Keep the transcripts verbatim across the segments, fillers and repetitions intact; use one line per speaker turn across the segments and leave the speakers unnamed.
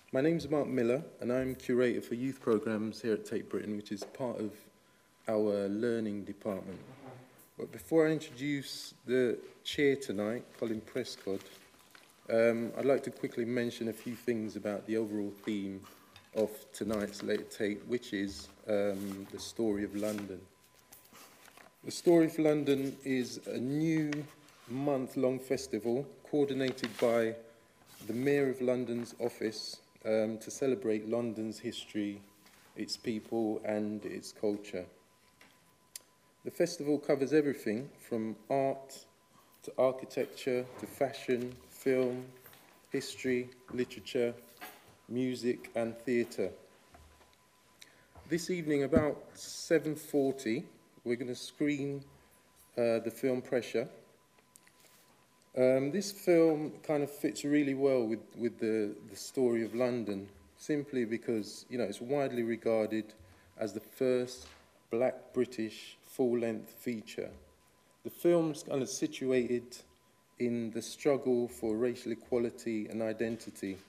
My name's Mark Miller, and I'm curator for youth programs here at Tate Britain, which is part of our learning department. But before I introduce the chair tonight, Colin Prescott, um, I'd like to quickly mention a few things about the overall theme of tonight's Late Tate, which is um, the story of London. The Story of London is a new month-long festival coordinated by the Mayor of London's office um, to celebrate London's history, its people and its culture. The festival covers everything from art to architecture to fashion, film, history, literature, music and theatre. This evening about seven forty we're going to screen uh, the film Pressure. Um, this film kind of fits really well with, with the, the story of London, simply because, you know, it's widely regarded as the first black British full-length feature. The film's kind of situated in the struggle for racial equality and identity,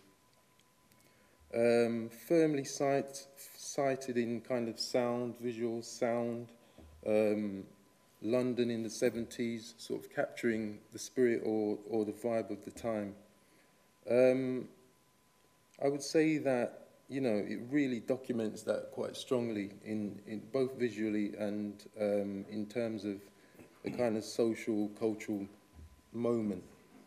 um, firmly cite, cited in kind of sound, visual sound, um, London in the seventies, sort of capturing the spirit or, or the vibe of the time. Um, I would say that, you know, it really documents that quite strongly, in, in both visually and um, in terms of the kind of social, cultural moment.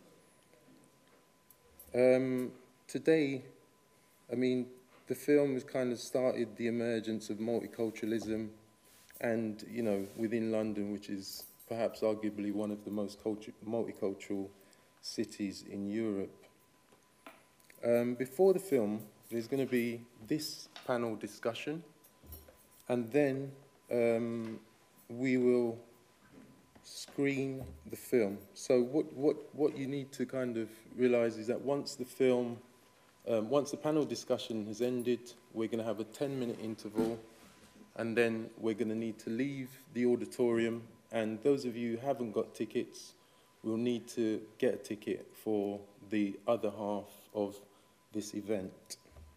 Um, today, I mean, the film has kind of started the emergence of multiculturalism, and, you know, within London, which is perhaps arguably one of the most cultu- multicultural cities in Europe. Um, before the film, there's going to be this panel discussion, and then um, we will screen the film. So what, what, what you need to kind of realize is that once the film, um, once the panel discussion has ended, we're going to have a ten minute interval, and then we're going to need to leave the auditorium, and those of you who haven't got tickets will need to get a ticket for the other half of this event.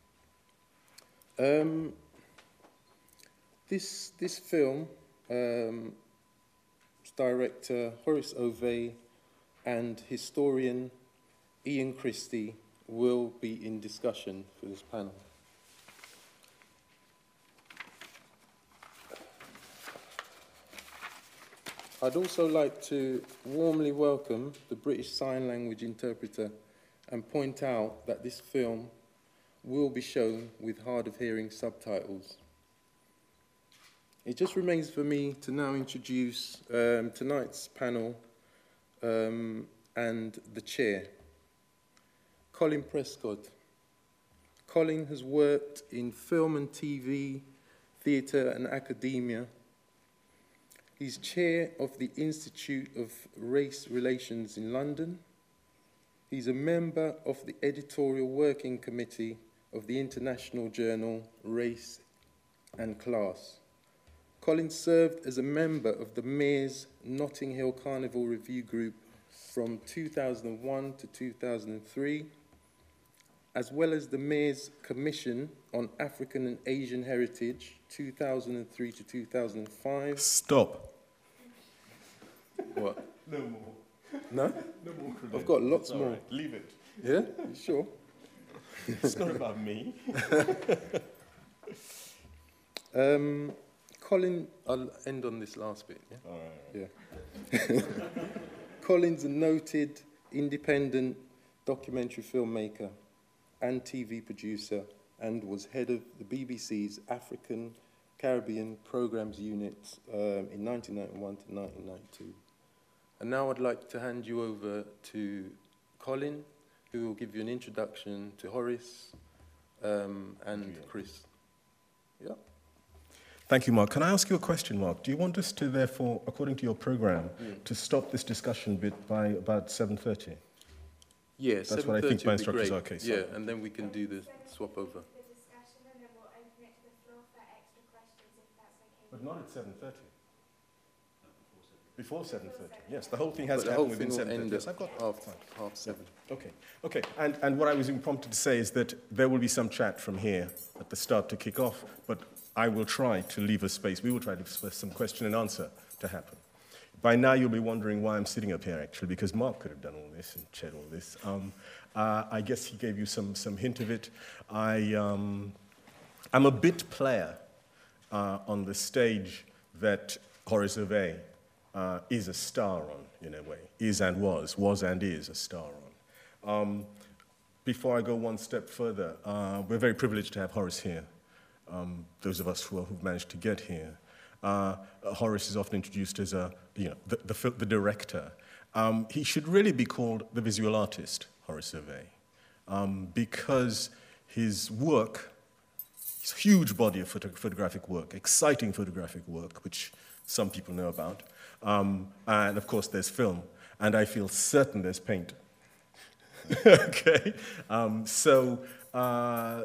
Um, this, this film, um, director Horace Ove and historian Ian Christie will be in discussion for this panel. I'd also like to warmly welcome the British Sign Language interpreter and point out that this film will be shown with hard of hearing subtitles. It just remains for me to now introduce um, tonight's panel um, and the chair. Colin Prescott. Colin has worked in film and T V, theatre and academia. He's chair of the Institute of Race Relations in London. He's a member of the editorial working committee of the international journal Race and Class. Colin served as a member of the Mayor's Notting Hill Carnival Review Group from two thousand one to two thousand three, as well as the Mayor's Commission on African and Asian Heritage, two thousand three to two thousand five.
Stop.
What?
No more.
No?
No more credentials.
I've got lots
It's
more.
all right. Leave it.
Yeah? You sure?
It's not about me.
um, Colin, I'll end on this last bit. Yeah?
All right.
Yeah. Colin's a noted independent documentary filmmaker and T V producer, and was head of the B B C's African Caribbean Programs Unit um, in nineteen ninety-one to nineteen ninety-two. And now I'd like to hand you over to Colin, who will give you an introduction to Horace um, and Chris. Yeah.
Thank you, Mark. Can I ask you a question, Mark? Do you want us to, therefore, according to your programme,
Yeah.
to stop this discussion bit by about seven thirty?
Yeah,
That's what I think my instructions are. Okay, so.
Yeah, and then we can do the swap over.
But not at seven thirty. Before seven thirty, yes. The whole thing has
But
to
the
happen
whole
within
thing will
seven thirty.
end
Yes,
at
I've got
half,
time.
half seven.
Okay, okay. And, and what I was prompted to say is that there will be some chat from here at the start to kick off, but I will try to leave a space. We will try to have some question and answer to happen. By now, you'll be wondering why I'm sitting up here, actually, because Mark could have done all this and shared all this. Um, uh, I guess he gave you some, some hint of it. I, um, I'm a bit player uh, on the stage that Horace Hervé uh, is a star on, in a way, is and was, was and is a star on. Um, before I go one step further, uh, we're very privileged to have Horace here, um, those of us who are, who've managed to get here. Uh, Horace is often introduced as a, you know, the, the, the director. Um, he should really be called the visual artist, Horace Hervé, um, because his work, his huge body of photo photographic work, exciting photographic work, which some people know about, um, and of course there's film, and I feel certain there's paint. Okay, um, so uh,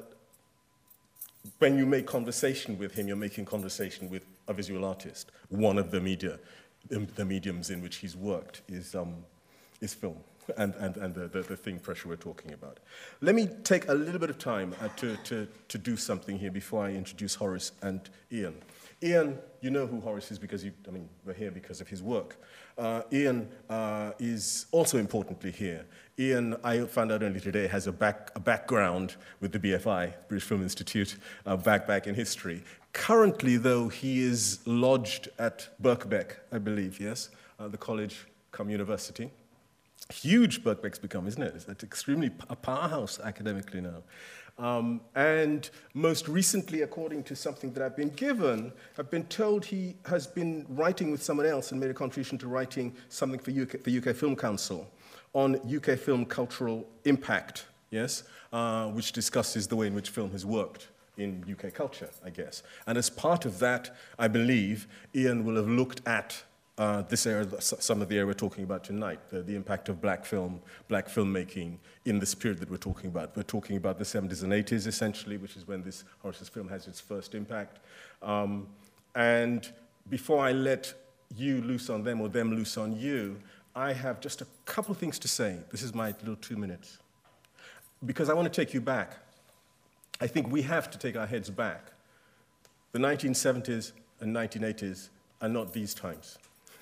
when you make conversation with him, you're making conversation with a visual artist. One of the media, the mediums in which he's worked is, um, is film, and, and, and the, the, the thing pressure we're talking about. Let me take a little bit of time uh, to, to, to do something here before I introduce Horace and Ian. Ian, you know who Horace is because you, I mean, we're here because of his work. Uh, Ian uh, is also importantly here. Ian, I found out only today, has a, back, a background with the B F I, British Film Institute, uh, back back in history. Currently, though, he is lodged at Birkbeck, I believe, yes, uh, the college come university. Huge Birkbeck's become, isn't it? It's extremely a powerhouse academically now. Um, and most recently, according to something that I've been given, I've been told he has been writing with someone else and made a contribution to writing something for U K, the U K Film Council on U K film cultural impact, yes, uh, which discusses the way in which film has worked in U K culture, I guess. And as part of that, I believe, Ian will have looked at Uh, this area, some of the area we're talking about tonight, the, the impact of black film, black filmmaking in this period that we're talking about. We're talking about the seventies and eighties, essentially, which is when this Horace's film has its first impact. Um, and before I let you loose on them or them loose on you, I have just a couple of things to say. This is my little two minutes. Because I want to take you back. I think we have to take our heads back. The nineteen seventies and nineteen eighties are not these times.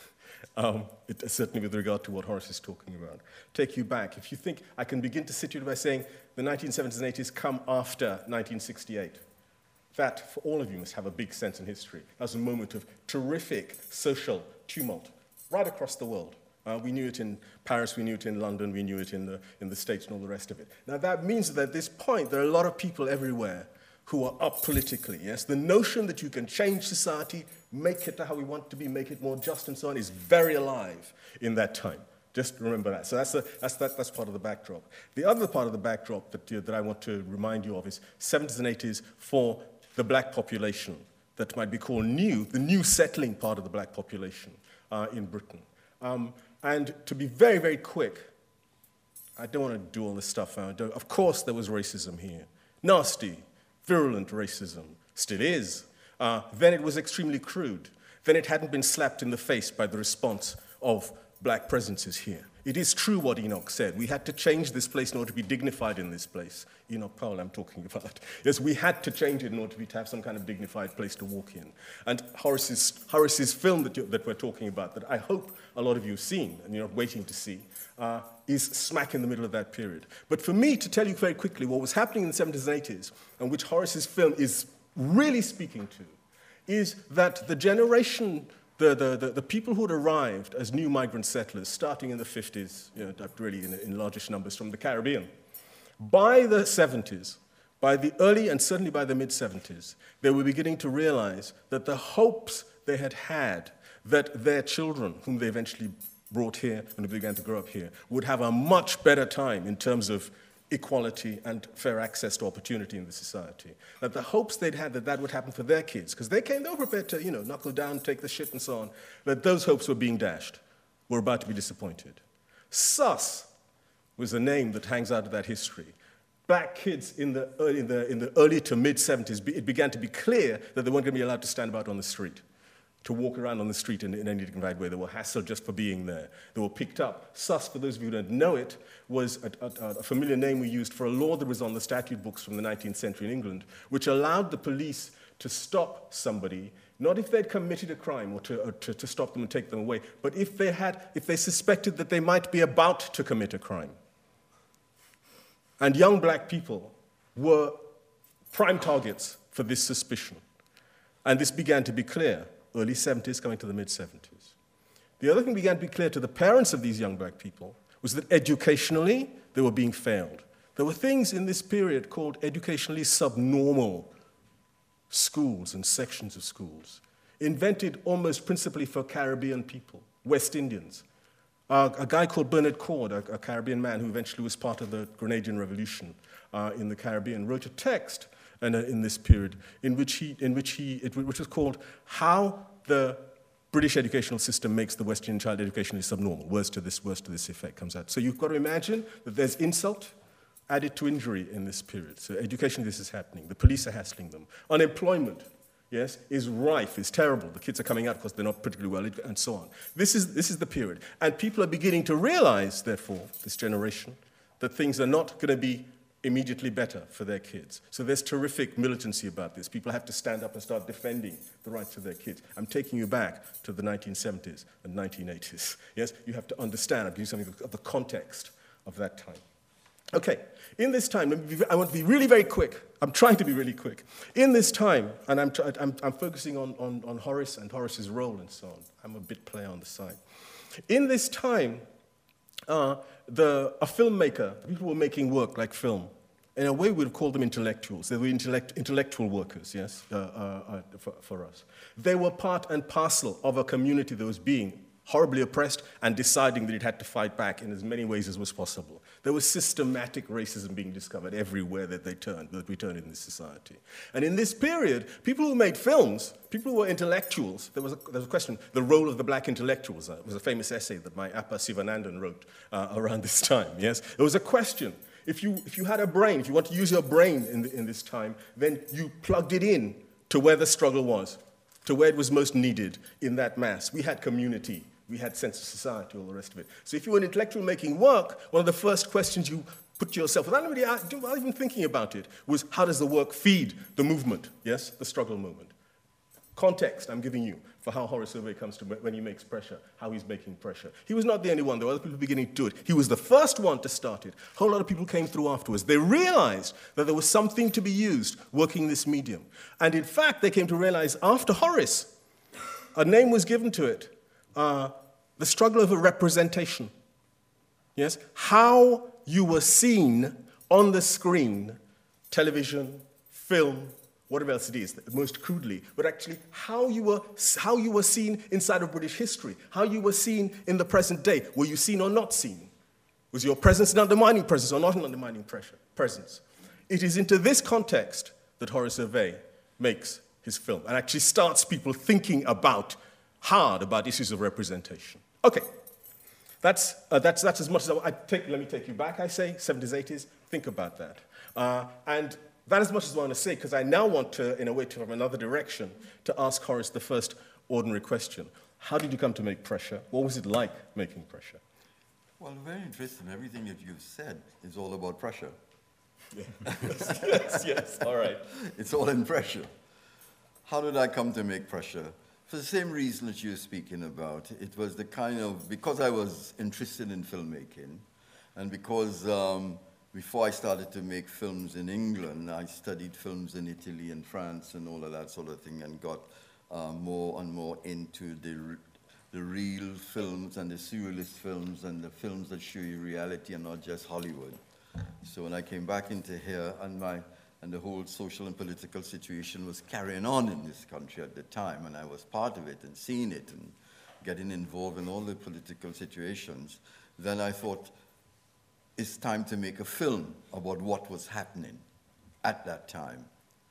Um, it, certainly with regard to what Horace is talking about. Take you back. If you think, I can begin to situate by saying the nineteen seventies and eighties come after nineteen sixty-eight. That, for all of you, must have a big sense in history. That was a moment of terrific social tumult right across the world. Uh, we knew it in Paris, we knew it in London, we knew it in the, in the States and all the rest of it. Now that means that at this point, there are a lot of people everywhere who are up politically, yes? The notion that you can change society, make it to how we want it to be, make it more just and so on, is very alive in that time. Just remember that. So that's, a, that's, that, that's part of the backdrop. The other part of the backdrop that, uh, that I want to remind you of is seventies and eighties for the black population that might be called new, the new settling part of the black population uh, in Britain. Um, and to be very, very quick, I don't want to do all this stuff. I don't, of course there was racism here. Nasty, virulent racism, still is. Uh, then it was extremely crude. Then it hadn't been slapped in the face by the response of black presences here. It is true what Enoch said. We had to change this place in order to be dignified in this place. Enoch Powell I'm talking about. Yes, we had to change it in order to, be, to have some kind of dignified place to walk in. And Horace's, Horace's film that, you, that we're talking about, that I hope a lot of you have seen and you're waiting to see, uh, is smack in the middle of that period. But for me to tell you very quickly what was happening in the seventies and eighties, and which Horace's film is really speaking to, is that the generation, the, the, the, the people who had arrived as new migrant settlers, starting in the fifties, you know, really in, in largest numbers from the Caribbean, by the seventies, by the early and certainly by the mid-seventies, they were beginning to realize that the hopes they had had that their children, whom they eventually brought here and who began to grow up here, would have a much better time in terms of equality and fair access to opportunity in the society. That the hopes they'd had that that would happen for their kids, because they came, they were prepared to, you know, knuckle down, take the shit and so on, that those hopes were being dashed, were about to be disappointed. Sus was a name that hangs out of that history. Black kids in the early, in the, in the early to mid-seventies, it began to be clear that they weren't going to be allowed to stand about on the street. to walk around on the street in, in any dignified way. They were hassled just for being there. They were picked up. Sus, for those of you who don't know it, was a, a, a familiar name we used for a law that was on the statute books from the nineteenth century in England, which allowed the police to stop somebody, not if they'd committed a crime or to, or to, to stop them and take them away, but if they had, if they suspected that they might be about to commit a crime. And young black people were prime targets for this suspicion. And this began to be clear, early seventies coming to the mid-seventies. The other thing began to be clear to the parents of these young black people was that educationally, they were being failed. There were things in this period called educationally subnormal schools and sections of schools, invented almost principally for Caribbean people, West Indians. Uh, a guy called Bernard Cord, a, a Caribbean man who eventually was part of the Grenadian Revolution uh, in the Caribbean, wrote a text in, uh, in this period in which he, in which he, it, which was called "How the British Educational System Makes the West Indian Child Educationally Subnormal." Words to this, words to this effect comes out. So you've got to imagine that there's insult added to injury in this period. So educationally, this is happening. The police are hassling them. Unemployment, yes, is rife, is terrible. The kids are coming out because they're not particularly well, and so on. This is, this is the period. And people are beginning to realize, therefore, this generation, that things are not going to be immediately better for their kids. So there's terrific militancy about this. People have to stand up and start defending the rights of their kids. I'm taking you back to the nineteen seventies and nineteen eighties. Yes, you have to understand, I'll give you something of the context of that time. Okay, in this time, I want to be really very quick. I'm trying to be really quick. In this time, and I'm, I'm, I'm focusing on, on, on Horace and Horace's role and so on. I'm a bit player on the side. In this time, uh, the, a filmmaker, people were making work like film. In a way, we'd call them intellectuals. They were intellect, intellectual workers, yes, uh, uh, uh, for, for us. They were part and parcel of a community that was being horribly oppressed and deciding that it had to fight back in as many ways as was possible. There was systematic racism being discovered everywhere that they turned, that we turned in this society. And in this period, people who made films, people who were intellectuals, there was a, there was a question, the role of the black intellectuals. Uh, it was a famous essay that my Appa Sivanandan wrote uh, around this time, yes? There was a question. If you, if you had a brain, if you want to use your brain in, the, in this time, then you plugged it in to where the struggle was, to where it was most needed in that mass. We had community. We had sense of society, all the rest of it. So if you were an intellectual making work, one of the first questions you put to yourself, without anybody without even thinking about it, was how does the work feed the movement, yes, the struggle movement? Context I'm giving you for how Horace Overy comes to when he makes pressure, how he's making pressure. He was not the only one. There were other people beginning to do it. He was the first one to start it. A whole lot of people came through afterwards. They realized that there was something to be used working this medium. And in fact, they came to realize after Horace, a name was given to it. Uh, the struggle over representation, yes? How you were seen on the screen, television, film, whatever else it is, most crudely, but actually how you were, how you were seen inside of British history, how you were seen in the present day. Were you seen or not seen? Was your presence an undermining presence or not an undermining pressure, presence? It is into this context that Horace Overy makes his film and actually starts people thinking about hard about issues of representation. Okay, that's, uh, that's, that's as much as I, I take. Let me take you back, I say, seventies, eighties, think about that. Uh, and that is as much as I want to say, because I now want to, in a way, to have another direction, to ask Horace the first ordinary question. How did you come to make pressure? What was it like making pressure?
Well, very interesting. Everything that you've said is all about pressure.
Yeah. yes, yes, all right.
It's all in pressure. How did I come to make pressure? For the same reason that you're speaking about. It was the kind of, because I was interested in filmmaking, and because um, before I started to make films in England, I studied films in Italy and France and all of that sort of thing, and got uh, more and more into the, the real films and the surrealist films and the films that show you reality and not just Hollywood. So when I came back into here, and my and the whole social and political situation was carrying on in this country at the time, and I was part of it and seeing it and getting involved in all the political situations, then I thought, it's time to make a film about what was happening at that time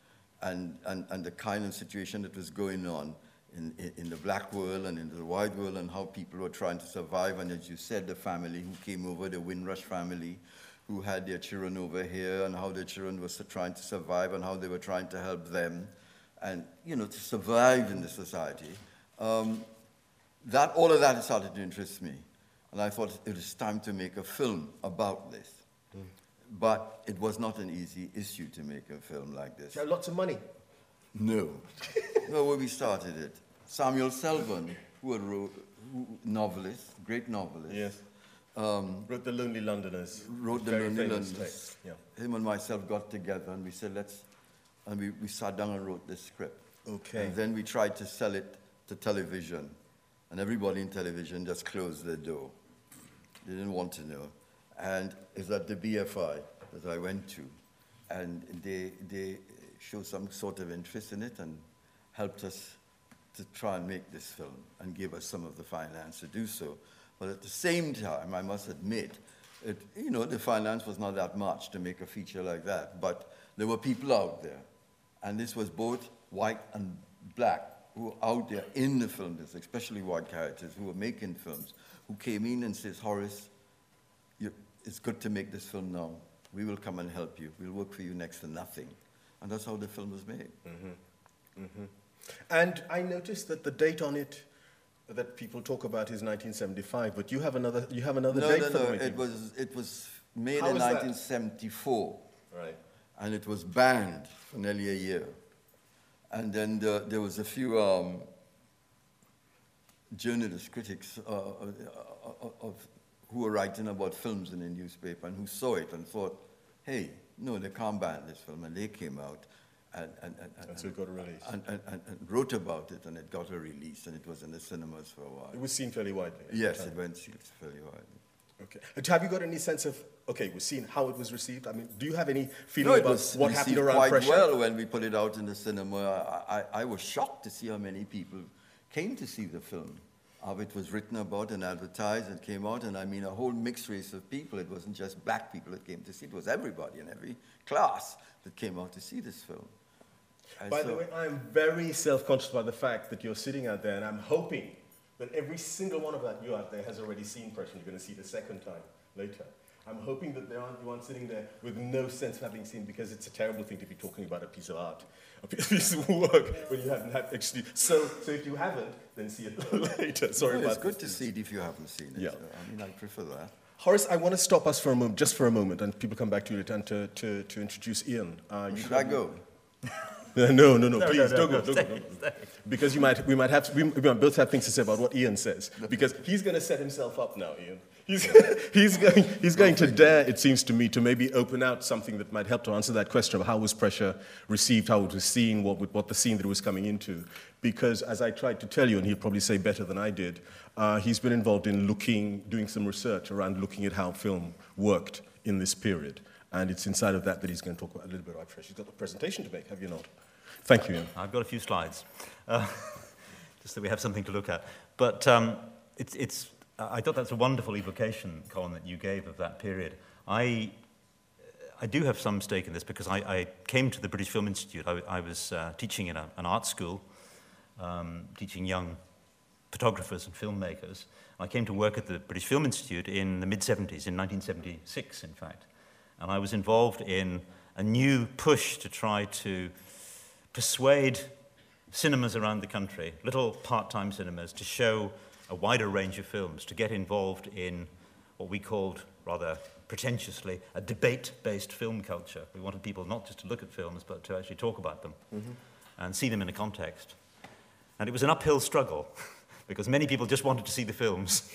and, and, and the kind of situation that was going on in, in, in the black world and in the white world, and how people were trying to survive. And as you said, the family who came over, the Windrush family, who had their children over here, and how their children were trying to survive and how they were trying to help them and, you know, to survive in the society. um, that, all of that started to interest me. And I thought it was time to make a film about this. Mm. But it was not an easy issue to make a film like this.
You had lots of money?
No. No, when we started it. Samuel Selvon, who a wrote, who, novelist, great novelist.
Yes.
Um,
wrote The Lonely Londoners.
Wrote The Lonely Londoners.
Yeah.
Him and myself got together and we said, let's, and we, we sat down and wrote this script.
Okay.
And then we tried to sell it to television. And everybody in television just closed their door. They didn't want to know. And it's at the B F I that I went to. And they, they showed some sort of interest in it and helped us to try and make this film and gave us some of the finance to do so. But at the same time, I must admit, it, you know, the finance was not that much to make a feature like that. But there were people out there. And this was both white and black who were out there in the film business, especially white characters who were making films, who came in and says, Horace, you, it's good to make this film now. We will come and help you. We'll work for you next to nothing. And that's how the film was made.
Mm-hmm. Mm-hmm. And I noticed that the date on it that people talk about is nineteen seventy-five, but you have another, you have another
no,
date
no,
for
no,
the making.
it was, it was made
How
in
was that?
nineteen seventy-four.
Right.
And it was banned for nearly a year. And then the, there was a few um, journalists, critics uh, of, of, who were writing about films in the newspaper and who saw it and thought, hey, no, they can't ban this film. And they came out and, and, and, and,
and so it got a release.
And, and, and, and wrote about it, and it got a release, and it was in the cinemas for a while.
It was seen fairly widely.
Yes, it went seen fairly widely.
Okay. And have you got any sense of, okay, we've seen how it was received? I mean, do you have any feeling
No, it
about
was
what happened
received
around
quite
Pressure?
well when we put it out in the cinema. I, I, I was shocked to see how many people came to see the film. How it was written about and advertised and came out, and I mean a whole mixed race of people. It wasn't just black people that came to see it. It was everybody in every class that came out to see this film. And
By
so,
the way, I'm very self-conscious about the fact that you're sitting out there, and I'm hoping that every single one of that you out there has already seen Pressure. You're going to see it a second time later. I'm hoping that there aren't, you aren't sitting there with no sense of having seen, because it's a terrible thing to be talking about a piece of art, a piece of work when you haven't had actually. So, so if you haven't, then see it later. Sorry
no,
about
it's good
this.
to see it if you haven't seen it.
Yeah.
I mean, I prefer that.
Horace, I want to stop us for a moment, just for a moment, and people come back to you later, and to, to, to introduce Ian. Uh, you
Should I go?
No, no, no, no,
No,
please,
no, no,
don't
no,
go, don't
stay,
go. Don't go.
stay.
Because you might, we might have, we, we might both have things to say about what Ian says. Because he's going to set himself up now, Ian. He's, he's going, he's going to dare, it seems to me, to maybe open out something that might help to answer that question of how was Pressure received, how it was seen, what, what the scene that it was coming into. Because as I tried to tell you, and he'll probably say better than I did, uh, he's been involved in looking, doing some research around looking at how film worked in this period. And it's inside of that that he's going to talk about a little bit about Pressure. He's got a presentation to make, have you not? Thank you, Ian.
I've got a few slides, uh, just so we have something to look at. But um, it's, it's, I thought that's a wonderful evocation, Colin, that you gave of that period. I, I do have some stake in this because I, I came to the British Film Institute. I, I was uh, teaching in a, an art school, um, teaching young photographers and filmmakers. I came to work at the British Film Institute in the mid seventies, in nineteen seventy-six, in fact. And I was involved in a new push to try to persuade cinemas around the country, little part-time cinemas, to show a wider range of films, to get involved in what we called, rather pretentiously, a debate-based film culture. We wanted people not just to look at films, but to actually talk about them mm-hmm. and see them in a context. And it was an uphill struggle, because many people just wanted to see the films.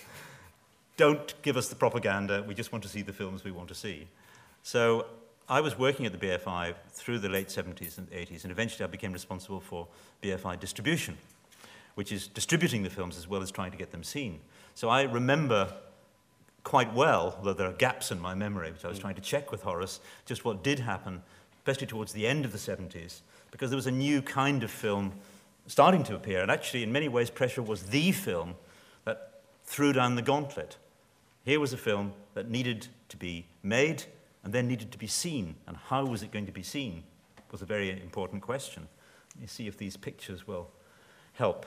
Don't give us the propaganda, we just want to see the films we want to see. So I was working at the B F I through the late seventies and eighties, and eventually I became responsible for B F I distribution, which is distributing the films as well as trying to get them seen. So I remember quite well, though there are gaps in my memory, which I was trying to check with Horace, just what did happen, especially towards the end of the seventies, because there was a new kind of film starting to appear, and actually in many ways Pressure was the film that threw down the gauntlet. Here was a film that needed to be made and then needed to be seen, and how was it going to be seen was a very important question. Let me see if these pictures will help.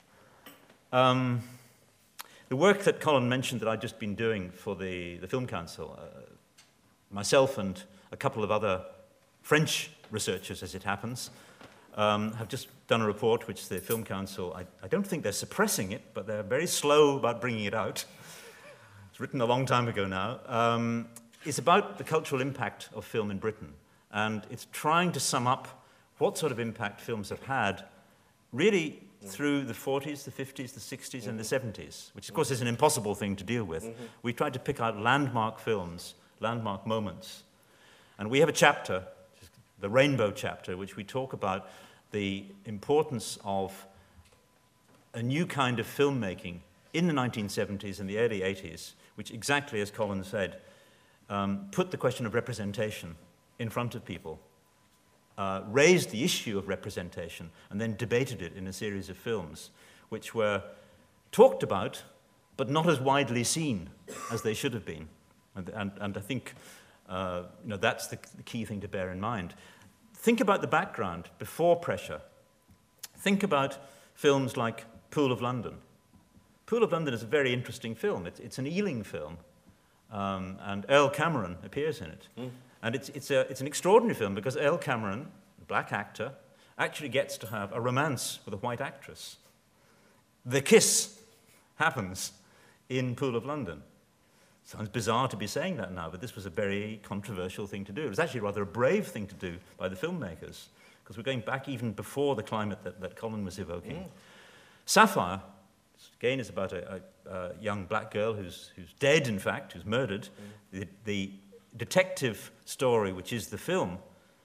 Um, the work that Colin mentioned that I'd just been doing for the, the Film Council, uh, myself and a couple of other French researchers, as it happens, um, have just done a report which the Film Council, I, I don't think they're suppressing it, but they're very slow about bringing it out. It's written a long time ago now. Um, it's about the cultural impact of film in Britain. And it's trying to sum up what sort of impact films have had really through the forties, the fifties, the sixties, and the seventies, which of course is an impossible thing to deal with. Mm-hmm. We tried to pick out landmark films, landmark moments. And we have a chapter, the Rainbow chapter, which we talk about the importance of a new kind of filmmaking in the nineteen seventies and the early eighties, which exactly as Colin said, um, put the question of representation in front of people, uh, raised the issue of representation, and then debated it in a series of films, which were talked about, but not as widely seen as they should have been. And, and, and I think uh, you know, that's the, the key thing to bear in mind. Think about the background before Pressure. Think about films like Pool of London. Pool of London is a very interesting film. It's, it's an Ealing film, um, and Earl Cameron appears in it. Mm. And it's, it's, a, it's an extraordinary film because Earl Cameron, a black actor, actually gets to have a romance with a white actress. The kiss happens in Pool of London. Sounds bizarre to be saying that now, but this was a very controversial thing to do. It was actually rather a brave thing to do by the filmmakers, because we're going back even before the climate that, that Colin was evoking. Mm. Sapphire, again, is about a, a, a young black girl who's, who's dead, in fact, who's murdered. Mm. The, the detective story, which is the film,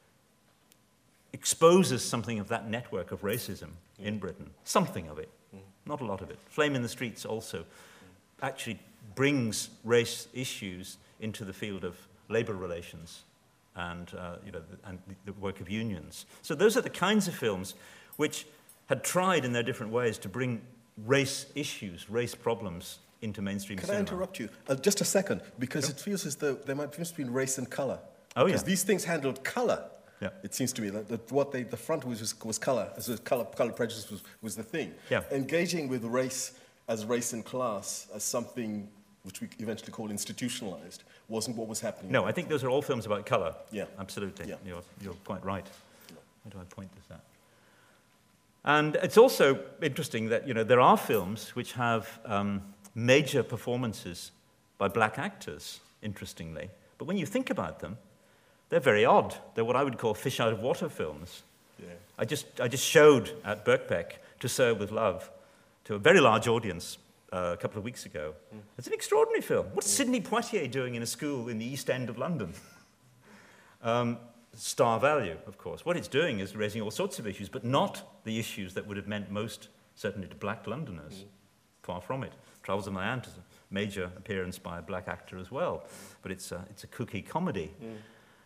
exposes something of that network of racism mm. in Britain. Something of it, mm. not a lot of it. Flame in the Streets also mm. actually brings race issues into the field of labor relations and, uh, you know, the, and the work of unions. So those are the kinds of films which had tried in their different ways to bring race issues, race problems into mainstream
Can
cinema.
Can I interrupt you? Uh, just a second, because
sure.
It feels as though there might have been race and colour.
Oh,
because
yeah.
these things handled colour.
Yeah.
It seems to me that, that what they, the front was, was, was colour, as a colour, colour prejudice was, was the thing.
Yeah.
Engaging with race as race and class as something which we eventually call institutionalized, wasn't what was happening.
No, I think those are all films about colour.
Yeah.
Absolutely.
Yeah.
You're, you're quite right. Where do I point this at? And it's also interesting that, you know, there are films which have um, major performances by black actors, interestingly. But when you think about them, they're very odd. They're what I would call fish out of water films. Yeah. I just, I just showed at Birkbeck To Serve With Love to a very large audience Uh, a couple of weeks ago. Mm. It's an extraordinary film. What's mm. Sidney Poitier doing in a school in the East End of London? um, star value, of course. What it's doing is raising all sorts of issues, but not the issues that would have meant most, certainly to black Londoners. Mm. Far from it. Travels of my Aunt is a major appearance by a black actor as well, but it's a, it's a kooky comedy. Mm.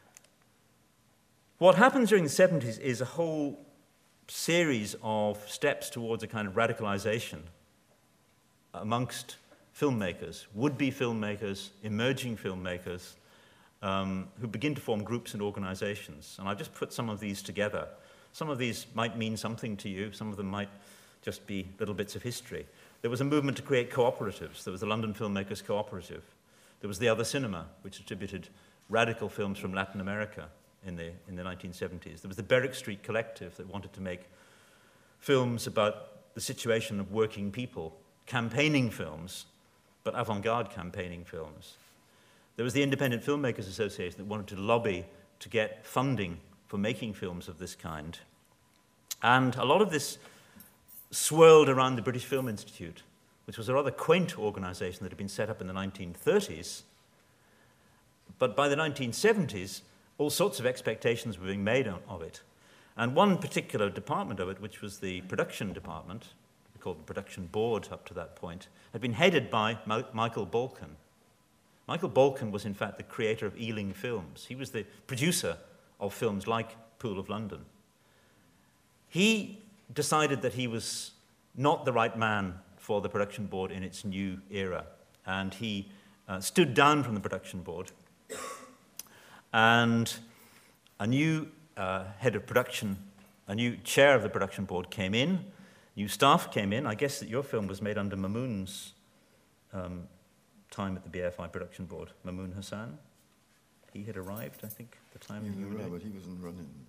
What happens during the seventies is a whole series of steps towards a kind of radicalization amongst filmmakers, would-be filmmakers, emerging filmmakers, um, who begin to form groups and organizations. And I've just put some of these together. Some of these might mean something to you, some of them might just be little bits of history. There was a movement to create cooperatives. There was the London Filmmakers Cooperative. There was the Other Cinema, which distributed radical films from Latin America in the, in the nineteen seventies. There was the Berwick Street Collective that wanted to make films about the situation of working people, campaigning films, but avant-garde campaigning films. There was the Independent Filmmakers Association that wanted to lobby to get funding for making films of this kind. And a lot of this swirled around the British Film Institute, which was a rather quaint organization that had been set up in the nineteen thirties. But by the nineteen seventies, all sorts of expectations were being made of it. And one particular department of it, which was the production department, called the Production Board up to that point, had been headed by Ma- Michael Balkan. Michael Balkan was, in fact, the creator of Ealing Films. He was the producer of films like Pool of London. He decided that he was not the right man for the Production Board in its new era, and he uh, stood down from the Production Board, and a new uh, head of production, a new chair of the Production Board came in. New staff came in. I guess that your film was made under Mamoon's um, time at the B F I Production Board. Mamoon Hassan, he had arrived, I think, at the time
yeah,
that you
yeah,
arrived.
but he wasn't running.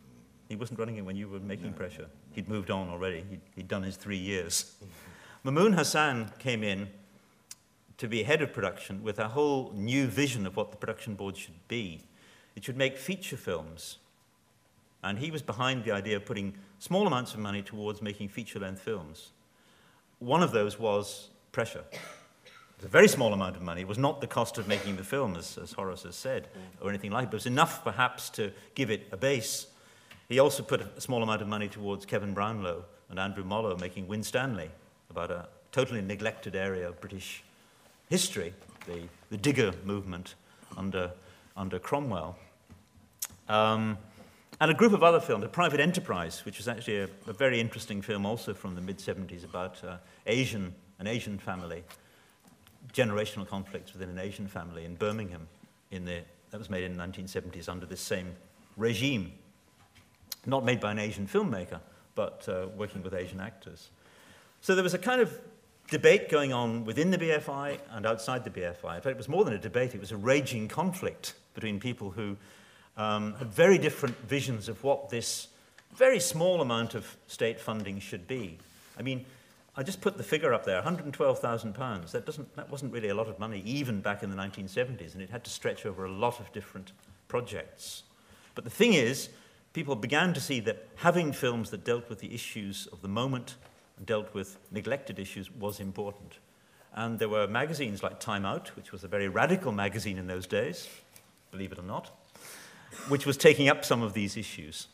He wasn't running it when you were making Pressure. He'd moved on already. He'd, he'd done his three years. Mamoon Hassan came in to be head of production with a whole new vision of what the production board should be. It should make feature films. And he was behind the idea of putting small amounts of money towards making feature-length films. One of those was Pressure. It was a very small amount of money. It was not the cost of making the film, as, as Horace has said, or anything like it, but it was enough, perhaps, to give it a base. He also put a small amount of money towards Kevin Brownlow and Andrew Mollo making Winstanley, about a totally neglected area of British history, the, the digger movement under, under Cromwell. Um, and a group of other films, A Private Enterprise, which was actually a, a very interesting film also from the mid seventies about uh, Asian, an Asian family, generational conflicts within an Asian family in Birmingham. In the, that was made in the nineteen seventies under this same regime. Not made by an Asian filmmaker, but uh, working with Asian actors. So there was a kind of debate going on within the B F I and outside the B F I. In fact, it was more than a debate, it was a raging conflict between people who um, had very different visions of what this very small amount of state funding should be. I mean, I just put the figure up there, one hundred twelve thousand pounds. That, doesn't, that wasn't really a lot of money, even back in the nineteen seventies, and it had to stretch over a lot of different projects. But the thing is, people began to see that having films that dealt with the issues of the moment and dealt with neglected issues was important. And there were magazines like Time Out, which was a very radical magazine in those days, believe it or not, which was taking up some of these issues.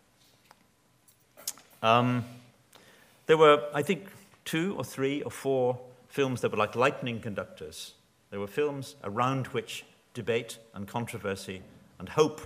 Um, there were, I think, two or three or four films that were like lightning conductors. There were films around which debate and controversy and hope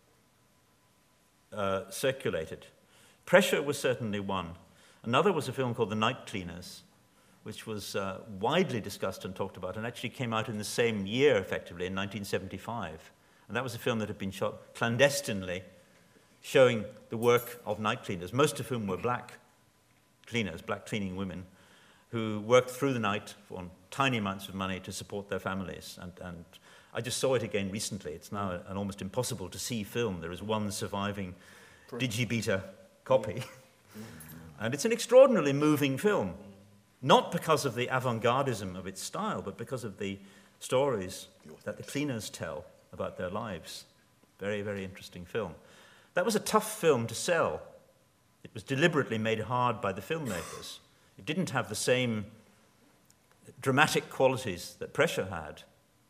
Uh, circulated. Pressure was certainly one. Another was a film called The Night Cleaners, which was uh, widely discussed and talked about and actually came out in the same year, effectively, in nineteen seventy-five. And that was a film that had been shot clandestinely, showing the work of night cleaners, most of whom were black cleaners, black cleaning women, who worked through the night for tiny amounts of money to support their families. And, and I just saw it again recently. It's now an almost impossible to see film. There is one surviving digibeta copy. And it's an extraordinarily moving film, not because of the avant-gardism of its style, but because of the stories that the cleaners tell about their lives. Very, very interesting film. That was a tough film to sell. It was deliberately made hard by the filmmakers. It didn't have the same dramatic qualities that Pressure had.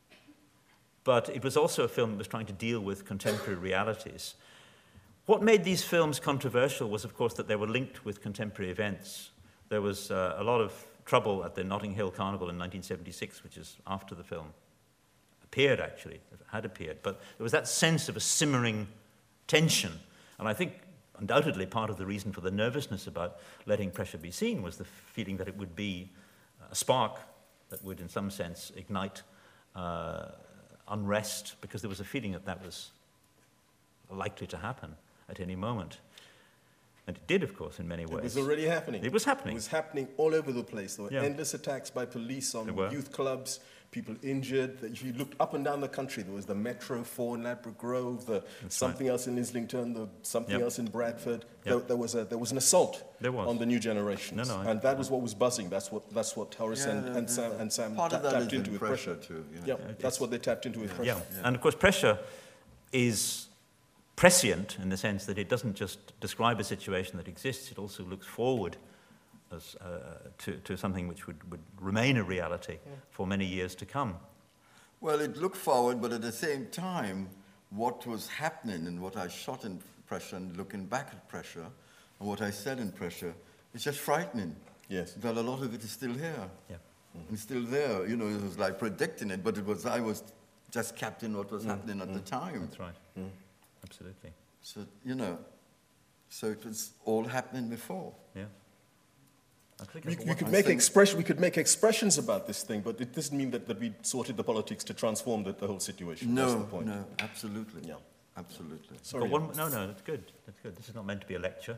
But it was also a film that was trying to deal with contemporary realities. What made these films controversial was, of course, that they were linked with contemporary events. There was uh, a lot of trouble at the Notting Hill Carnival in nineteen seventy-six, which is after the film appeared, actually, it had appeared. But there was that sense of a simmering tension. And I think, undoubtedly, part of the reason for the nervousness about letting Pressure be seen was the feeling that it would be a spark that would, in some sense, ignite uh, unrest, because there was a feeling that that was likely to happen at any moment. And it did, of course, in many ways.
It was already happening.
It was happening.
It was happening all over the place. There were
Yeah.
endless attacks by police on
There were.
youth clubs, people injured. If you looked up and down the country, there was the Metro four in Ladbroke Grove, the
That's
something else in Islington, the something
Yep.
else in Bradford.
Yep.
There, there, was a, there was an assault
There was.
on the new generations.
No, no, I-
and that was what was buzzing. That's what, that's what Horace
Yeah,
and,
the-
and
the-
Sam, and Sam
part
ta-
of that
tapped
is in
into with
Pressure
Pressure.
too, yeah.
Yeah,
Yeah,
that's what they tapped into with
Yeah.
Pressure.
And of course, Pressure is prescient in the sense that it doesn't just describe a situation that exists, it also looks forward as, uh, to, to something which would, would remain a reality for many years to come.
Well, it looked forward, but at the same time, what was happening and what I shot in Pressure and looking back at Pressure and what I said in Pressure, it's just frightening.
Yes.
That a lot of it is still here.
Yeah.
And still there. You know, it was like predicting it, but it was I was just capturing what was happening at the time.
That's right. Absolutely.
So, you know, so it was all happening before.
Yeah. I think
We,
I-
we could
I
make
think-
expression. We could make expressions about this thing, but it doesn't mean that, that we sorted the politics to transform the, the whole situation. That's the
No,
point.
no, absolutely.
Yeah.
Absolutely.
Sorry.
Got one, no, no, that's good. That's good. This is not meant to be a lecture.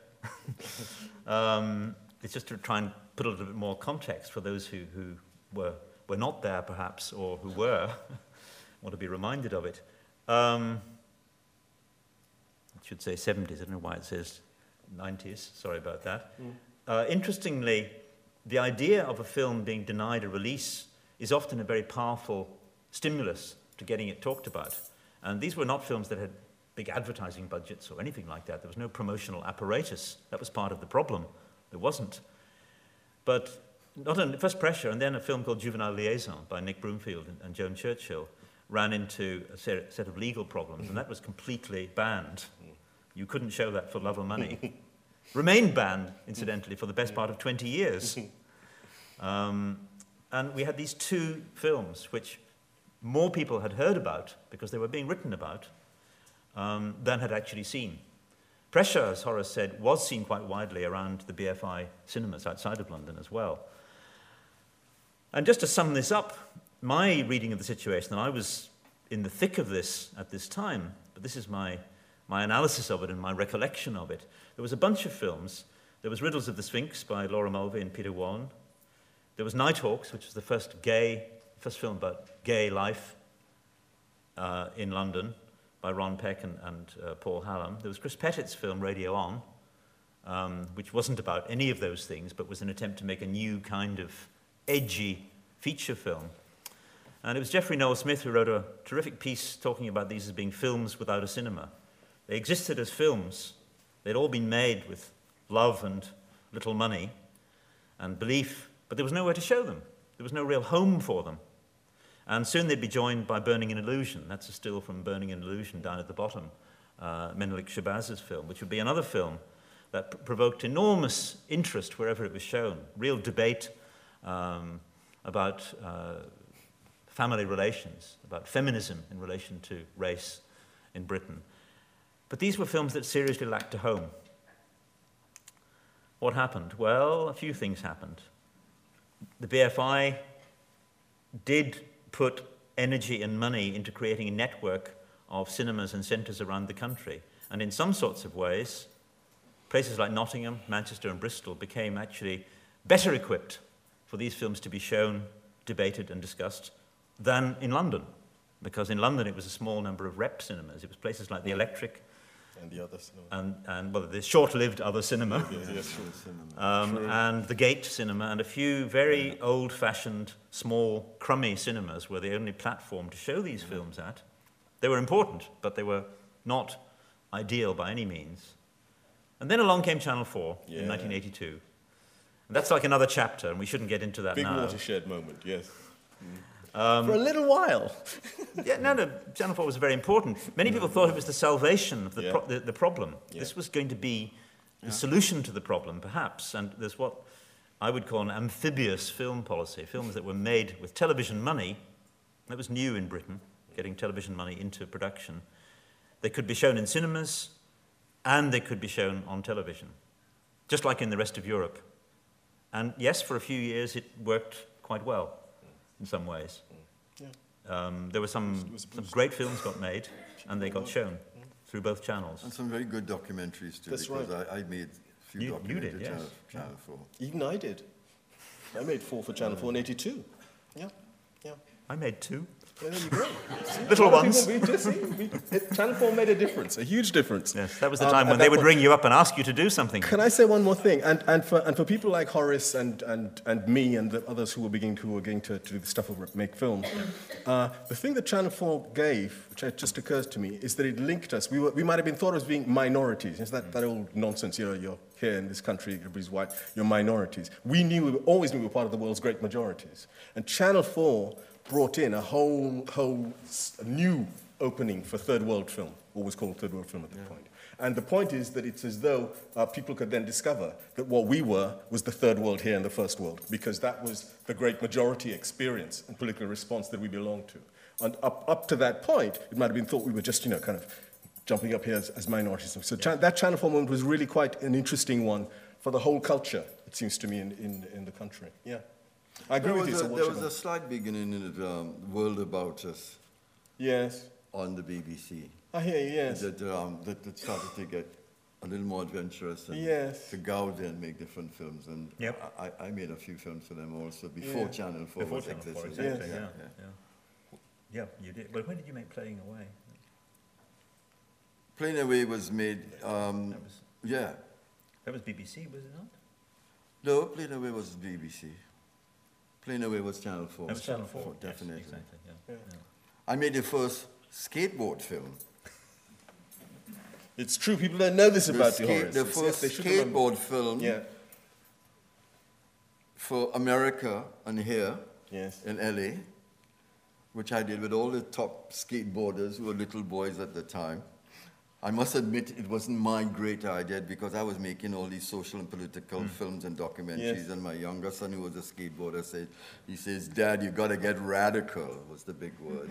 um, it's just to try and put a little bit more context for those who, who were, were not there, perhaps, or who were, want to be reminded of it. Um, should say seventies, I don't know why it says nineties, sorry about that. Mm. Uh, interestingly, the idea of a film being denied a release is often a very powerful stimulus to getting it talked about. And these were not films that had big advertising budgets or anything like that. There was no promotional apparatus. That was part of the problem. There wasn't. But not only first Pressure, and then a film called Juvenile Liaison by Nick Broomfield and, and Joan Churchill ran into a set, set of legal problems, and that was completely banned. You couldn't show that for love or money. Remained banned, incidentally, for the best part of twenty years. Um, and we had these two films which more people had heard about because they were being written about um, than had actually seen. Pressure, as Horace said, was seen quite widely around the B F I cinemas outside of London as well. And just to sum this up, my reading of the situation, and I was in the thick of this at this time, but this is my, my analysis of it and my recollection of it. There was a bunch of films. There was Riddles of the Sphinx by Laura Mulvey and Peter Warren. There was Nighthawks, which was the first gay, first film about gay life uh, in London by Ron Peck and, and uh, Paul Hallam. There was Chris Pettit's film Radio On, um, which wasn't about any of those things, but was an attempt to make a new kind of edgy feature film. And it was Geoffrey Noel Smith who wrote a terrific piece talking about these as being films without a cinema. They existed as films. They'd all been made with love and little money and belief, but there was nowhere to show them. There was no real home for them. And soon they'd be joined by Burning in Illusion. That's a still from Burning in Illusion down at the bottom, uh, Menelik Shabaz's film, which would be another film that pr provoked enormous interest wherever it was shown, real debate um, about uh, family relations, about feminism in relation to race in Britain. But these were films that seriously lacked a home. What happened? Well, a few things happened. The B F I did put energy and money into creating a network of cinemas and centres around the country. And in some sorts of ways, places like Nottingham, Manchester and Bristol became actually better equipped for these films to be shown, debated and discussed than in London. Because in London it was a small number of rep cinemas. It was places like the Electric,
and the other cinema.
And, and well, the short-lived other cinema,
yes, yes, sure.
um, and the Gate Cinema, and a few very yeah. old-fashioned, small, crummy cinemas were the only platform to show these yeah. films at. They were important, but they were not ideal by any means. And then along came Channel four yeah. in nineteen eighty-two. And that's like another chapter, and we shouldn't get into that
Big
now.
Big watershed moment, yes. Mm.
Um,
For a little while.
yeah, no, no, Channel four was very important. Many people thought it was the salvation of the,
yeah.
pro the, the problem.
Yeah.
This was going to be the
yeah.
solution to the problem, perhaps. And there's what I would call an amphibious film policy, films that were made with television money. That was new in Britain, getting television money into production. They could be shown in cinemas, and they could be shown on television, just like in the rest of Europe. And yes, for a few years, it worked quite well. In some ways. Yeah. Um, there were some, some great films got made, and they got shown through both channels.
And some very good documentaries too,
That's
because
right.
I, I made a few
you,
documentaries
you did, yes.
Channel, Channel four.
Even I did. I made four for Channel four in eighty-two. Yeah, yeah.
I made two.
Yeah, there you go.
Little ones.
We just, see, we, it, Channel four made a difference, a huge difference.
Yes, that was the
Um,
time when
at
they
that
would
point-
ring you up and ask you to do something.
Can I say one more thing? And, and, for, and for people like Horace and, and, and me and the others who were beginning who were going to, to do the stuff of make films, uh, the thing that Channel four gave, which just occurs to me, is that it linked us. We, were, we might have been thought of as being minorities. It's that, that old nonsense, you know, you're here in this country, everybody's white, you're minorities. We knew, we always knew we were part of the world's great majorities. And Channel four brought in a whole, whole new opening for third world film, what was called third world film at that yeah. point. And the point is that it's as though uh, people could then discover that what we were was the third world here in the first world, because that was the great majority experience and political response that we belonged to. And up, up to that point, it might have been thought we were just, you know, kind of jumping up here as, as minorities. So yeah. cha that Channel four moment was really quite an interesting one for the whole culture, it seems to me, in, in, in the country. Yeah. I agree
there
with
was
you.
A,
so
there was a slight beginning in the um, World About Us.
Yes.
On the B B C.
I hear you, yes.
That, um, that, that started to get a little more adventurous and
yes.
to go out there and make different films. And
yep.
I, I made a few films for them also before yeah. Channel four
before
was
Channel
existing.
four, exactly,
yeah.
Yeah.
Yeah.
Yeah. yeah, you did. But when did you make Playing Away?
Plane Away was made, um,
That was,
yeah.
that was B B C, was it not?
No, Plane Away was B B C. Plane Away was Channel four.
That was Channel four, yes,
definitely.
exactly, yeah.
Yeah.
yeah.
I made the first skateboard film.
It's true, people don't know this
The,
about you,
skate,
Horace.
the
It's-
first
they should remember.
skateboard film
Yeah,
for America and here
yes.
in L A, which I did with all the top skateboarders who were little boys at the time. I must admit it wasn't my great idea because I was making all these social and political
Hmm.
films and documentaries,
Yes.
and my younger son, who was a skateboarder, said, he says, "Dad, you got to get radical," was the big word.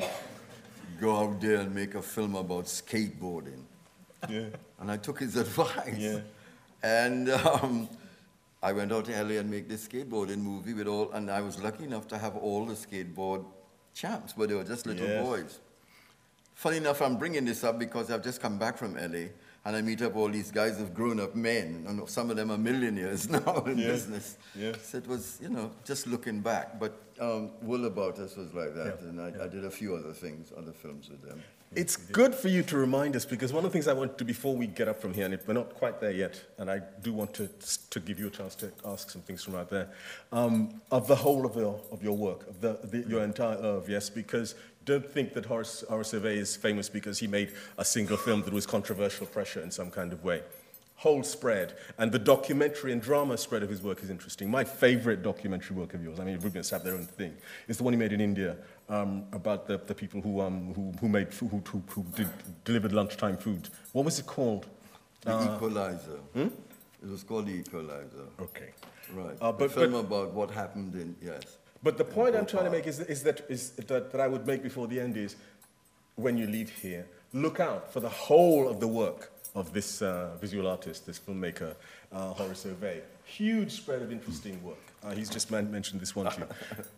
Go out there and make a film about skateboarding.
Yeah.
And I took his advice.
Yeah.
And um, I went out to L A and make this skateboarding movie with all, and I was lucky enough to have all the skateboard champs, but they were just little
Yes.
boys. Funny enough, I'm bringing this up because I've just come back from L A, and I meet up all these guys of grown-up men, and some of them are millionaires now in
Yeah.
business.
Yeah.
So it was, you know, just looking back. But um, Wool About Us was like that,
Yeah.
and I, I did a few other things, other films with them.
It's good for you to remind us, because one of the things I want to do before we get up from here, and we're not quite there yet, and I do want to, to give you a chance to ask some things from out there, um, of the whole of your, of your work, of the, the, your entire oeuvre, yes, because don't think that Horace, Horace Hervé is famous because he made a single film that was controversial pressure in some kind of way. Whole spread, and the documentary and drama spread of his work is interesting. My favorite documentary work of yours, I mean, Ruben's have their own thing, is the one he made in India um, about the, the people who, um, who, who made food, who, who, who did, delivered lunchtime food. What was it called?
The
Uh,
Equalizer.
hmm?
It was called The Equalizer.
Okay.
Right.
Uh,
a
but-
film
but-
about what happened in, yes.
But the point I'm
Bhopal.
trying to make is, is, that, is that, that I would make before the end is, when you leave here, look out for the whole of the work of this uh, visual artist, this filmmaker, uh, Horace Hervé. Huge spread of interesting work. Uh, he's just man- mentioned this one to you.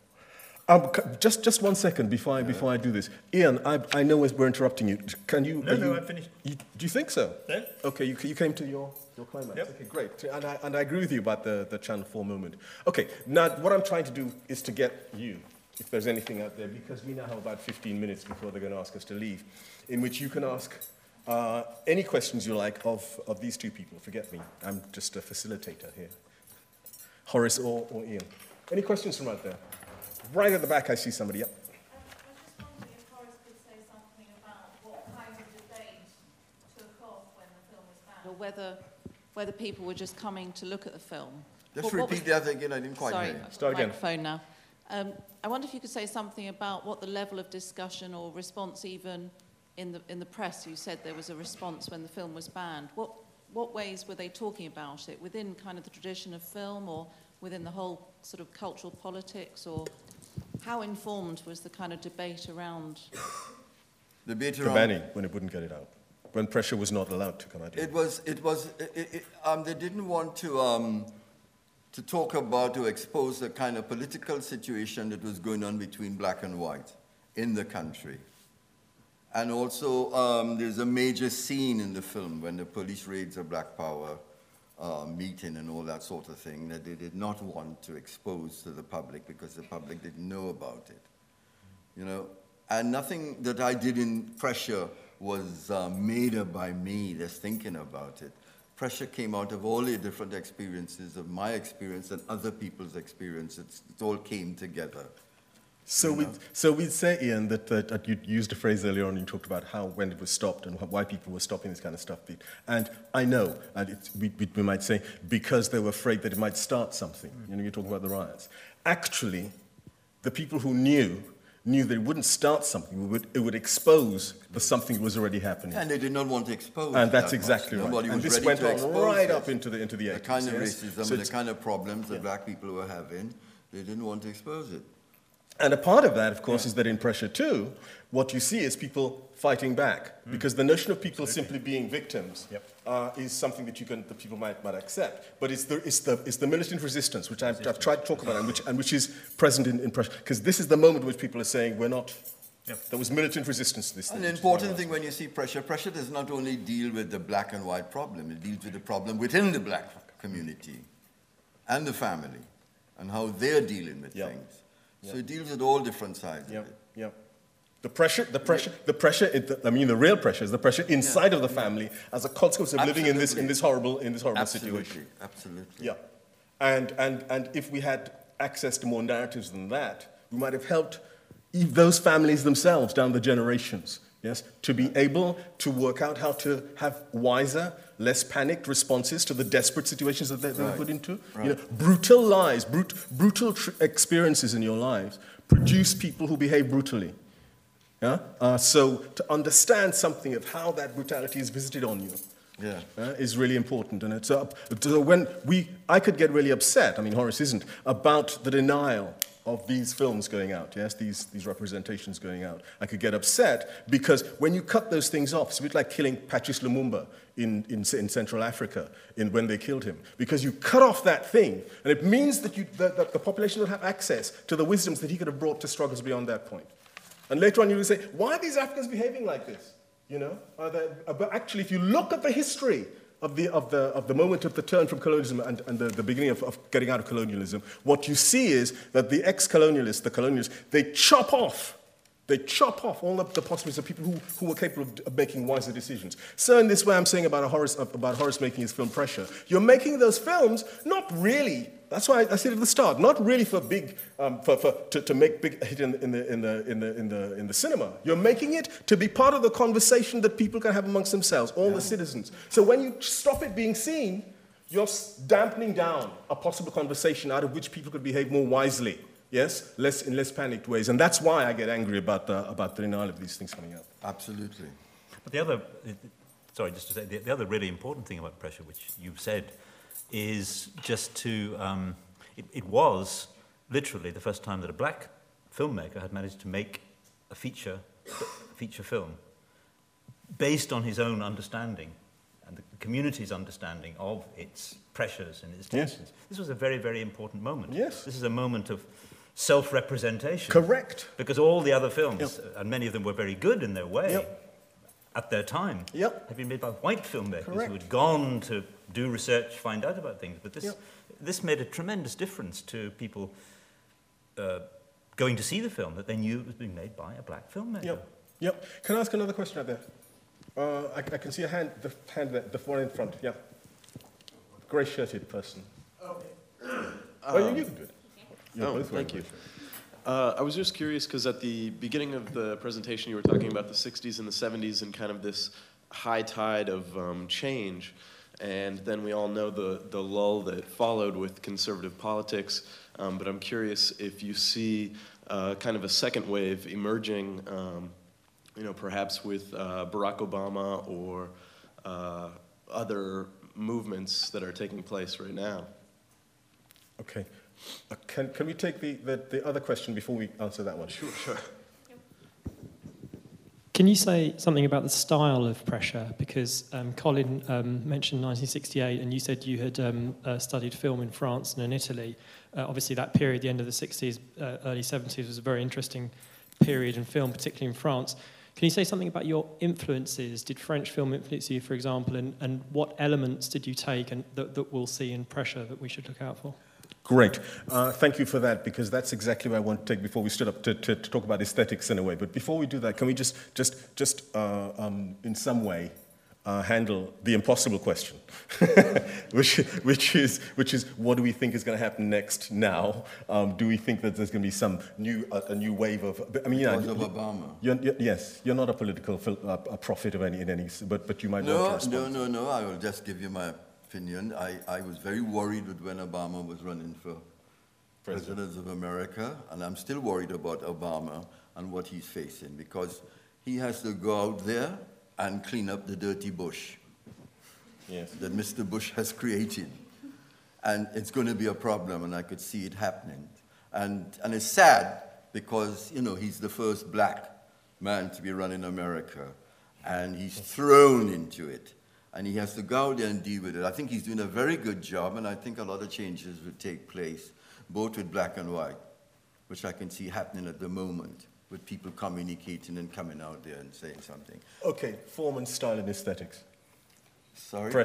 Um, c- just, just one second before I, before I do this. Ian, I, I know we're interrupting you. Can you...
No,
are
no,
you-
I'm finished.
You, do you think so?
Yeah.
Okay, you, you came to your, your climax.
Yep.
Okay, great. And I, and I agree with you about the, the Channel four moment. Okay, now what I'm trying to do is to get you, if there's anything out there, because we now have about fifteen minutes before they're going to ask us to leave, in which you can ask uh, any questions you like of, of these two people. Forget me, I'm just a facilitator here. Horace or, or Ian. Any questions from out there? Right at the back, I see somebody. Yep.
I was just wondering if Horace could say something about what kind of debate took off when the film was banned, or whether, whether people were just coming to look at the film.
Just
What- what
repeat
was-
that again, I didn't quite
Sorry,
hear you.
I've got
Start
the
again.
microphone now. Um, I wonder if you could say something about what the level of discussion or response, even in the in the press. You said there was a response when the film was banned. What what ways were they talking about it? Within kind of the tradition of film, or within the whole sort of cultural politics, or how informed was the kind of debate around?
Debate
The
around...
banning, when it wouldn't get it out. When pressure was not allowed to come out.
It was, it was, it, it, um, they didn't want to, um, to talk about, to expose the kind of political situation that was going on between black and white in the country. And also, um, there's a major scene in the film when the police raids a Black Power uh, meeting and all that sort of thing that they did not want to expose to the public because the public didn't know about it. You know, and nothing that I did in Pressure was uh, made up by me, just thinking about it. Pressure came out of all the different experiences, of my experience and other people's experiences. It all came together.
So we so we'd say, Ian, that, that, that you used a phrase earlier on. You talked about how when it was stopped and why people were stopping this kind of stuff. And I know, and it's, we, we, we might say, because they were afraid that it might start something. You know, you're talking about the riots. Actually, the people who knew knew that it wouldn't start something. It would, it would expose the something that was already happening.
And they did not want to expose
And that's
that
exactly
much.
right.
Nobody
And
was
this
ready
went
to
on
expose
right
it.
up into the into the
The
eighties.
kind of
yes?
racism
So
and the
it's-
kind of problems that
yeah.
black people were having, they didn't want to expose it.
And a part of that, of course, is that in Pressure too, what you see is people fighting back,
Mm.
because the notion of people simply being victims
Yep.
uh, is something that you can, that people might, might accept. But it's the, it's the, it's the militant resistance, which I've, I've tried to talk about, and which, and which is present in, in Pressure, because this is the moment in which people are saying we're not.
Yep.
There was militant resistance to this thing.
An
which is
important
why-
thing when you see Pressure, Pressure does not only deal with the black and white problem, it deals with the problem within the black community and the family and how they're dealing with
Yep.
things. So
Yep.
it deals with all different sides
Yep,
of it.
yep. The pressure, the pressure, the pressure. I mean, the real pressure is the pressure inside yeah. of the family as a consequence of
Absolutely.
living in this in this horrible in this horrible
Absolutely.
situation.
Absolutely.
Yeah, and and and if we had access to more narratives than that, we might have helped those families themselves down the generations. Yes, to be able to work out how to have wiser, less panicked responses to the desperate situations that they're, right. they're put into. Right. You know, brutal lives, brut, brutal tr- experiences in your lives produce people who behave brutally. Yeah? Uh, so to understand something of how that brutality is visited on you yeah. uh, is really important. And it's uh, so when we, I could get really upset, I mean Horace isn't, about the denial of these films going out, yes, these, these representations going out. I could get upset because when you cut those things off, it's a bit like killing Patrice Lumumba in, in, in Central Africa in, when they killed him. Because you cut off that thing, and it means that, you, that, that the population will have access to the wisdoms that he could have brought to struggles beyond that point. And later on you will say, why are these Africans behaving like this? You know, are they, but actually if you look at the history of the, of the, of the moment of the turn from colonialism and, and the, the beginning of, of getting out of colonialism, what you see is that the ex-colonialists, the colonialists, they chop off, they chop off all of the possibilities of people who, who were capable of, of making wiser decisions. So in this way I'm saying about, a Horace, about Horace making his film Pressure, you're making those films not really, that's why I said at the start, not really for big, um, for, for, to, to make big hit in, in, the, in, the, in, the, in, the, in the cinema. You're making it to be part of the conversation that people can have amongst themselves, all yeah. the citizens. So when you stop it being seen, you're dampening down a possible conversation out of which people could behave more wisely, yes, less in less panicked ways. And that's why I get angry about the, about the denial of these things coming out.
Absolutely.
But the other, sorry, just to say, the, the other really important thing about Pressure, which you've said, is just to, um, it, it was literally the first time that a black filmmaker had managed to make a feature, a feature film based on his own understanding and the community's understanding of its pressures and its tensions. Yes. This was a very, very important moment.
Yes.
This is a moment of self-representation.
Correct.
Because all the other films,
yep.
and many of them were very good in their way,
yep.
at their time,
yep.
had been made by white filmmakers
Correct.
who had gone to do research, find out about things. But this,
yep.
this made a tremendous difference to people uh, going to see the film, that they knew it was being made by a black filmmaker.
Yep. Yep. Can I ask another question out there? Uh, I, I can see a hand, the hand there, the one in front. Yeah. Grey-shirted person.
Okay.
Um, oh, you, you can do it. You're
oh, thank you. Uh, I was just curious because at the beginning of the presentation you were talking about the sixties and the seventies and kind of this high tide of um, change, and then we all know the, the lull that followed with conservative politics, um, but I'm curious if you see uh, kind of a second wave emerging, um, you know, perhaps with uh, Barack Obama or uh, other movements that are taking place right now.
Okay. Uh, can, can we take the, the, the other question before we answer that one?
Sure, sure.
Can you say something about the style of Pressure? Because um, Colin um, mentioned nineteen sixty-eight, and you said you had um, uh, studied film in France and in Italy. Uh, obviously, that period, the end of the sixties, uh, early seventies, was a very interesting period in film, particularly in France. Can you say something about your influences? Did French film influence you, for example, and, and what elements did you take and that, that we'll see in Pressure that we should look out for?
Great. Uh, thank you for that, because that's exactly what I want to take before we stood up to, to, to talk about aesthetics in a way. But before we do that, can we just, just, just uh, um, in some way, uh, handle the impossible question, which, which, is, which is what do we think is going to happen next now? Um, do we think that there's going to be some new, uh, a new wave of... I mean,
because
you know,
of Obama.
You're, you're, yes, you're not a political fil- uh, a prophet of any, in any, but, but you might
no,
want to respond.
No, no, no, I will just give you my opinion. I, I was very worried with when Obama was running for President. President of America, and I'm still worried about Obama and what he's facing, because he has to go out there and clean up the dirty bush yes. that Mister Bush has created. And it's going to be a problem, and I could see it happening. And, and it's sad, because, you know, he's the first black man to be running America, and he's thrown into it. And he has to go out there and deal with it. I think he's doing a very good job, and I think a lot of changes will take place, both with black and white, which I can see happening at the moment, with people communicating and coming out there and saying something.
Okay, form and style and aesthetics.
Sorry?
Pressure.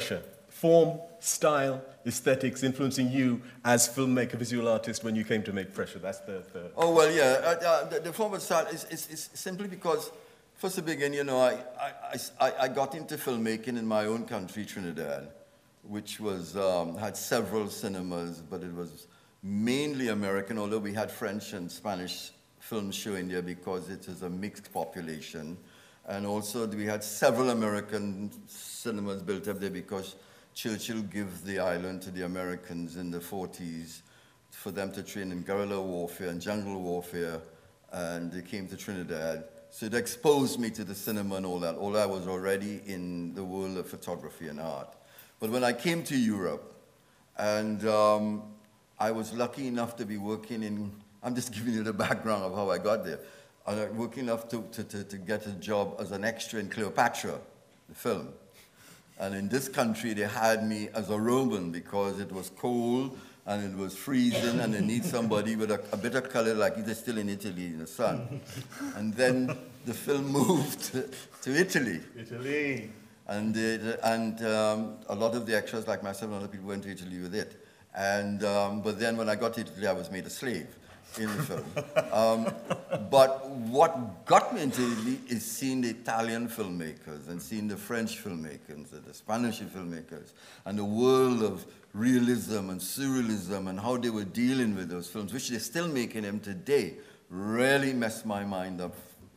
form, style, aesthetics influencing you as filmmaker, visual artist when you came to make Pressure? That's the... the
Oh, well, yeah. Uh, uh, the, the form and style is, is, is simply because, first to begin, you know, I, I, I, I got into filmmaking in my own country, Trinidad, which was, um, had several cinemas, but it was mainly American, although we had French and Spanish films showing there because it is a mixed population. And also we had several American cinemas built up there because Churchill gave the island to the Americans in the forties for them to train in guerrilla warfare and jungle warfare, and they came to Trinidad. So it exposed me to the cinema and all that, although I was already in the world of photography and art. But when I came to Europe, and um, I was lucky enough to be working in, I'm just giving you the background of how I got there. I was working enough to, to, to, to get a job as an extra in Cleopatra, the film. And in this country, they had me as a Roman because it was cold and it was freezing and they need somebody with a, a bit of color like they're still in Italy in the sun. And then the film moved to, to Italy.
Italy.
And, it, and um, a lot of the extras, like myself and other people, went to Italy with it. And, um, but then when I got to Italy, I was made a slave in the film. Um, but what got me into Italy is seeing the Italian filmmakers and seeing the French filmmakers and the Spanish filmmakers and the world of realism and surrealism and how they were dealing with those films, which they're still making them today, really messed my mind up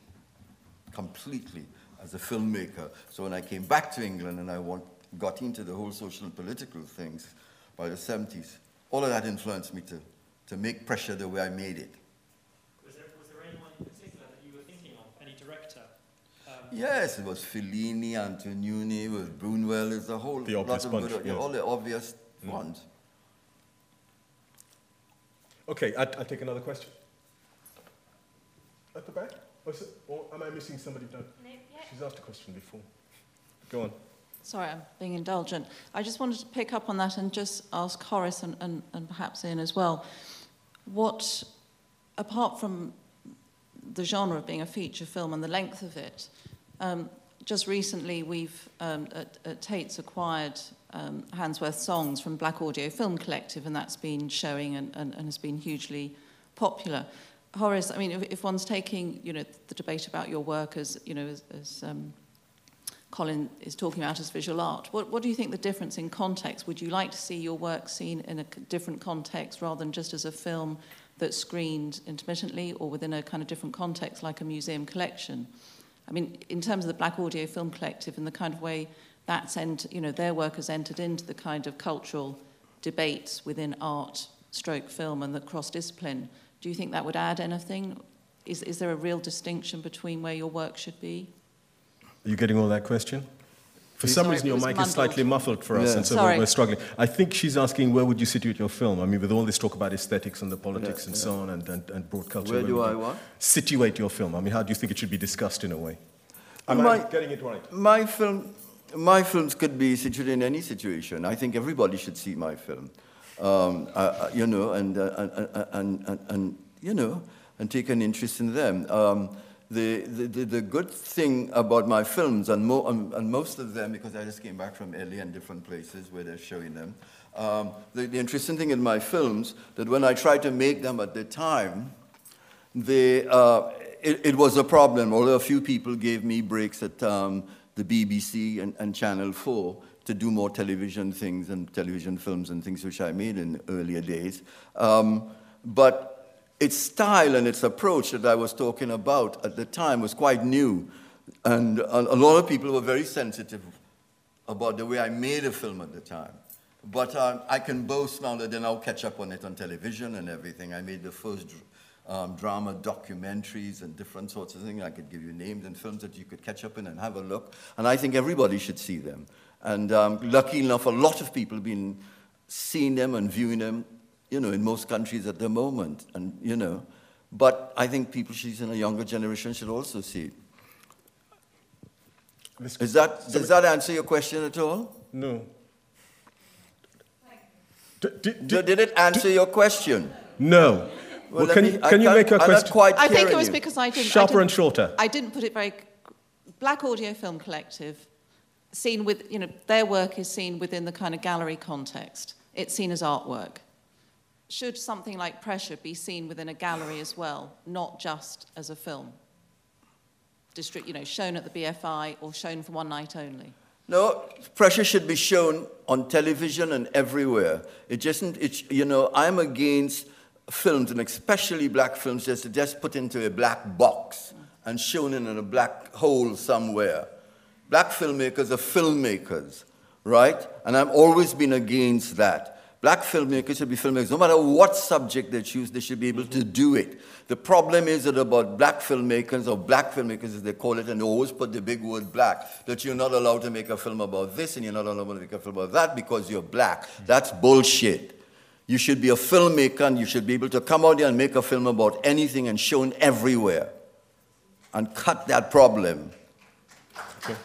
completely as a filmmaker. So when I came back to England and I want, got into the whole social and political things by the seventies, all of that influenced me to, to make Pressure the way I made it.
Was there, was there anyone in particular that you were thinking of, any director? Um,
Yes, it was Fellini, Antonioni, with Brunwell, there's a whole
The
lot
obvious
of
bunch,
good,
yeah.
all the obvious
Mm.
ones.
Okay, I'll, I'll take another question. At the back? Or, is it, or am I missing somebody? No,
No, yeah.
she's asked a question before. Go on.
Sorry, I'm being indulgent. I just wanted to pick up on that and just ask Horace and, and, and perhaps Ian as well, what, apart from the genre of being a feature film and the length of it, um, just recently we've, um, at, at Tate's acquired um, Handsworth Songs from Black Audio Film Collective, and that's been showing and, and, and has been hugely popular. Horace, I mean, if, if one's taking, you know, the debate about your work as, you know, as, as um, Colin is talking about as visual art, what, what do you think the difference in context? Would you like to see your work seen in a different context rather than just as a film that's screened intermittently or within a kind of different context like a museum collection? I mean, in terms of the Black Audio Film Collective and the kind of way that's, ent- you know, their work has entered into the kind of cultural debates within art, stroke film and the cross-discipline, do you think that would add anything? Is, is there a real distinction between where your work should be?
Are you getting all that question? For some
Sorry,
reason,
it
your
was
mic
mumbled.
is slightly muffled for us,
Yeah.
and so
Sorry.
we're, we're struggling. I think she's asking where would you situate your film? I mean, with all this talk about aesthetics and the politics
Yeah,
and
yeah.
so on, and, and, and broad culture.
Where do
would
I
you
what?
Situate your film. I mean, how do you think it should be discussed in a way? Am
My-
I getting it right?
My film, my films could be situated in any situation. I think everybody should see my film, um, uh, you know, and, uh, and, and, and, and, you know, and take an interest in them. Um, the, the, the, the good thing about my films, and, mo- and, and most of them, because I just came back from Italy and different places where they're showing them, um, the, the interesting thing in my films, that when I tried to make them at the time, they, uh, it, it was a problem, although a few people gave me breaks at um, the B B C and, and Channel four to do more television things and television films and things which I made in earlier days. Um, but its style and its approach that I was talking about at the time was quite new. And a, a lot of people were very sensitive about the way I made a film at the time. But uh, I can boast now that they now catch up on it on television and everything. I made the first um, drama documentaries and different sorts of things. I could give you names and films that you could catch up in and have a look. And I think everybody should see them. And um, lucky enough, a lot of people have been seeing them and viewing them, you know, in most countries at the moment. And, you know, but I think people should, in a younger generation should also see it.
This-
Is that, does that answer your question at all?
No. D- d- d-
Did, did it answer your question?
no. Well,
let
can,
me-
you,
I
can you
can't-
make a
I'm not
question
quite
I think it
hearing
was
you.
because I didn't... I
sharper
didn't,
and shorter?
I didn't put it very... Black Audio Film Collective, seen with, you know, their work is seen within the kind of gallery context. It's seen as artwork. Should something like Pressure be seen within a gallery as well, not just as a film? District, you know, shown at the B F I or shown for one night only?
No, Pressure should be shown on television and everywhere. It just, it, you know, I'm against films, and especially black films, just, just put into a black box and shown in a black hole somewhere. Black filmmakers are filmmakers, right? And I've always been against that. Black filmmakers should be filmmakers. No matter what subject they choose, they should be able to do it. The problem is that about black filmmakers, or black filmmakers as they call it, and they always put the big word black, that you're not allowed to make a film about this and you're not allowed to make a film about that because you're black. That's bullshit. You should be a filmmaker and you should be able to come out there and make a film about anything and shown everywhere. And cut that problem.
Okay.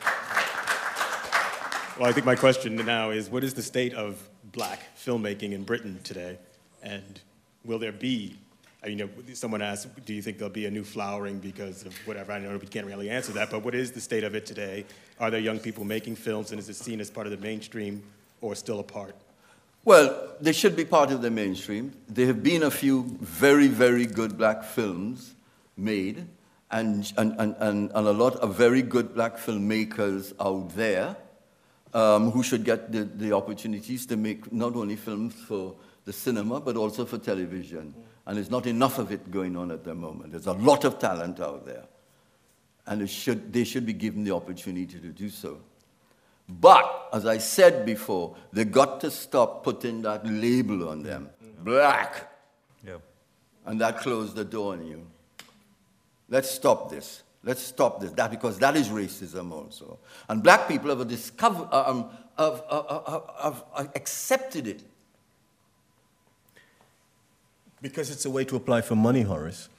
Well, I think my question now is, what is the state of black filmmaking in Britain today? And will there be, you know, someone asked, do you think there'll be a new flowering because of whatever? I know we can't really answer that, but what is the state of it today? Are there young people making films, and is it seen as part of the mainstream or still a part?
Well, they should be part of the mainstream. There have been a few very, very good black films made, and, and, and, and, and a lot of very good black filmmakers out there um, who should get the, the opportunities to make not only films for the cinema, but also for television. And there's not enough of it going on at the moment. There's a lot of talent out there. And it should, they should be given the opportunity to do so. But, as I said before, they got to stop putting that label on them. Black.
Yeah.
And that closed the door on you. Let's stop this. Let's stop this. That, because that is racism also. And black people have, discovered, um, have, have, have, have accepted it.
Because it's a way to apply for money, Horace.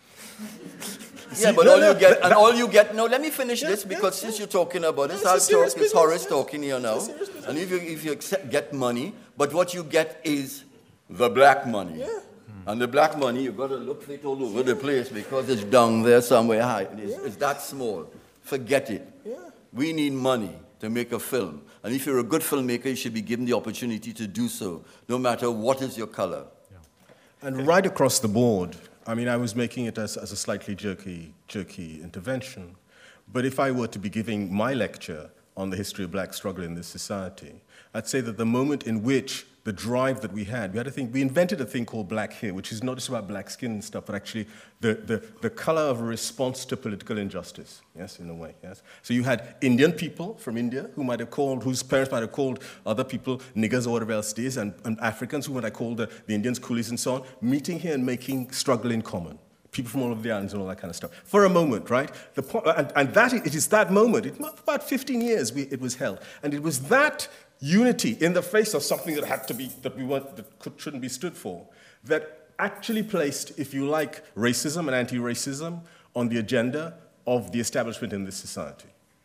Yeah, but
no,
all
no,
you get,
that,
and
that,
all you get, no, let me finish
yeah,
this, because
yeah,
since
yeah.
you're talking about this,
No,
I'll
it's
talk, it's
business,
Horace
yeah.
talking here now.
It's a serious business.
And if you, if you accept, get money, but what you get is the black money.
Yeah.
And the black money, you've got to look for it all over the place because it's down there somewhere high. It's,
Yeah.
it's that small. Forget it.
Yeah.
We need money to make a film. And if you're a good filmmaker, you should be given the opportunity to do so, no matter what is your color.
And right across the board, I mean, I was making it as, as a slightly jerky, jerky intervention, but if I were to be giving my lecture on the history of black struggle in this society, I'd say that the moment in which the drive that we had, we had a thing, we invented a thing called black hair, which is not just about black skin and stuff, but actually the, the, the color of a response to political injustice, yes, in a way, yes. So you had Indian people from India who might have called, whose parents might have called other people niggers or whatever else it is, and, and Africans who might have called the, the Indians coolies and so on, meeting here and making struggle in common. People from all over the islands and all that kind of stuff. For a moment, right? The po- and, and that, it is that moment, it, about fifteen years we, it was held, and it was that unity in the face of something that had to be, that we weren't, that could, shouldn't be stood for, that actually placed, if you like, racism and anti-racism on the agenda of the establishment in this society.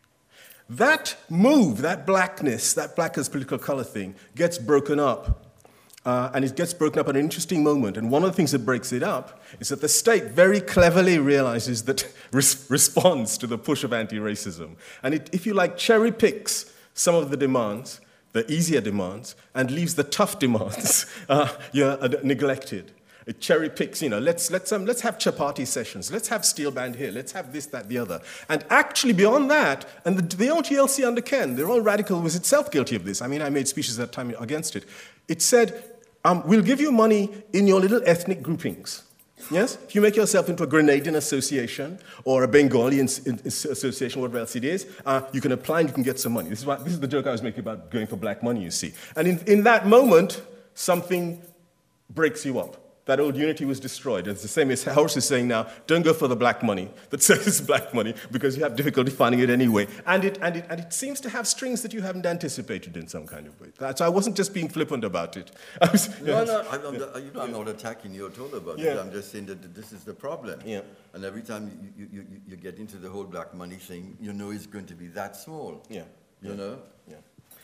That move, that blackness, that black as political color thing, gets broken up. Uh, and it gets broken up at an interesting moment. And one of the things that breaks it up is that the state very cleverly realizes that res- responds to the push of anti-racism. And it, if you like, cherry picks some of the demands, the easier demands, and leaves the tough demands uh, yeah, uh, neglected. It cherry picks, you know, let's, let's, um, let's have chapati sessions, let's have steel band here, let's have this, that, the other. And actually beyond that, and the, the O G L C under Ken, the Royal Radical was itself guilty of this. I mean, I made speeches at that time against it. It said, um, we'll give you money in your little ethnic groupings. Yes? If you make yourself into a Grenadian association or a Bengali in, in, association, whatever else it is, uh, you can apply and you can get some money. This is, what, this is the joke I was making about going for black money, you see. And in, in that moment, something breaks you up. That old unity was destroyed. It's the same as Horace is saying now, don't go for the black money that says it's black money because you have difficulty finding it anyway. And it, and, it, and it seems to have strings that you haven't anticipated in some kind of way. So I wasn't just being flippant about it. I was,
No,
yes.
no, I'm, I'm, you know, I'm not attacking you at all about
Yeah.
it. I'm just saying that this is the problem.
Yeah.
And every time you, you, you, you get into the whole black money thing, you know it's going to be that small.
Yeah.
You
Yeah.
know?
Yeah.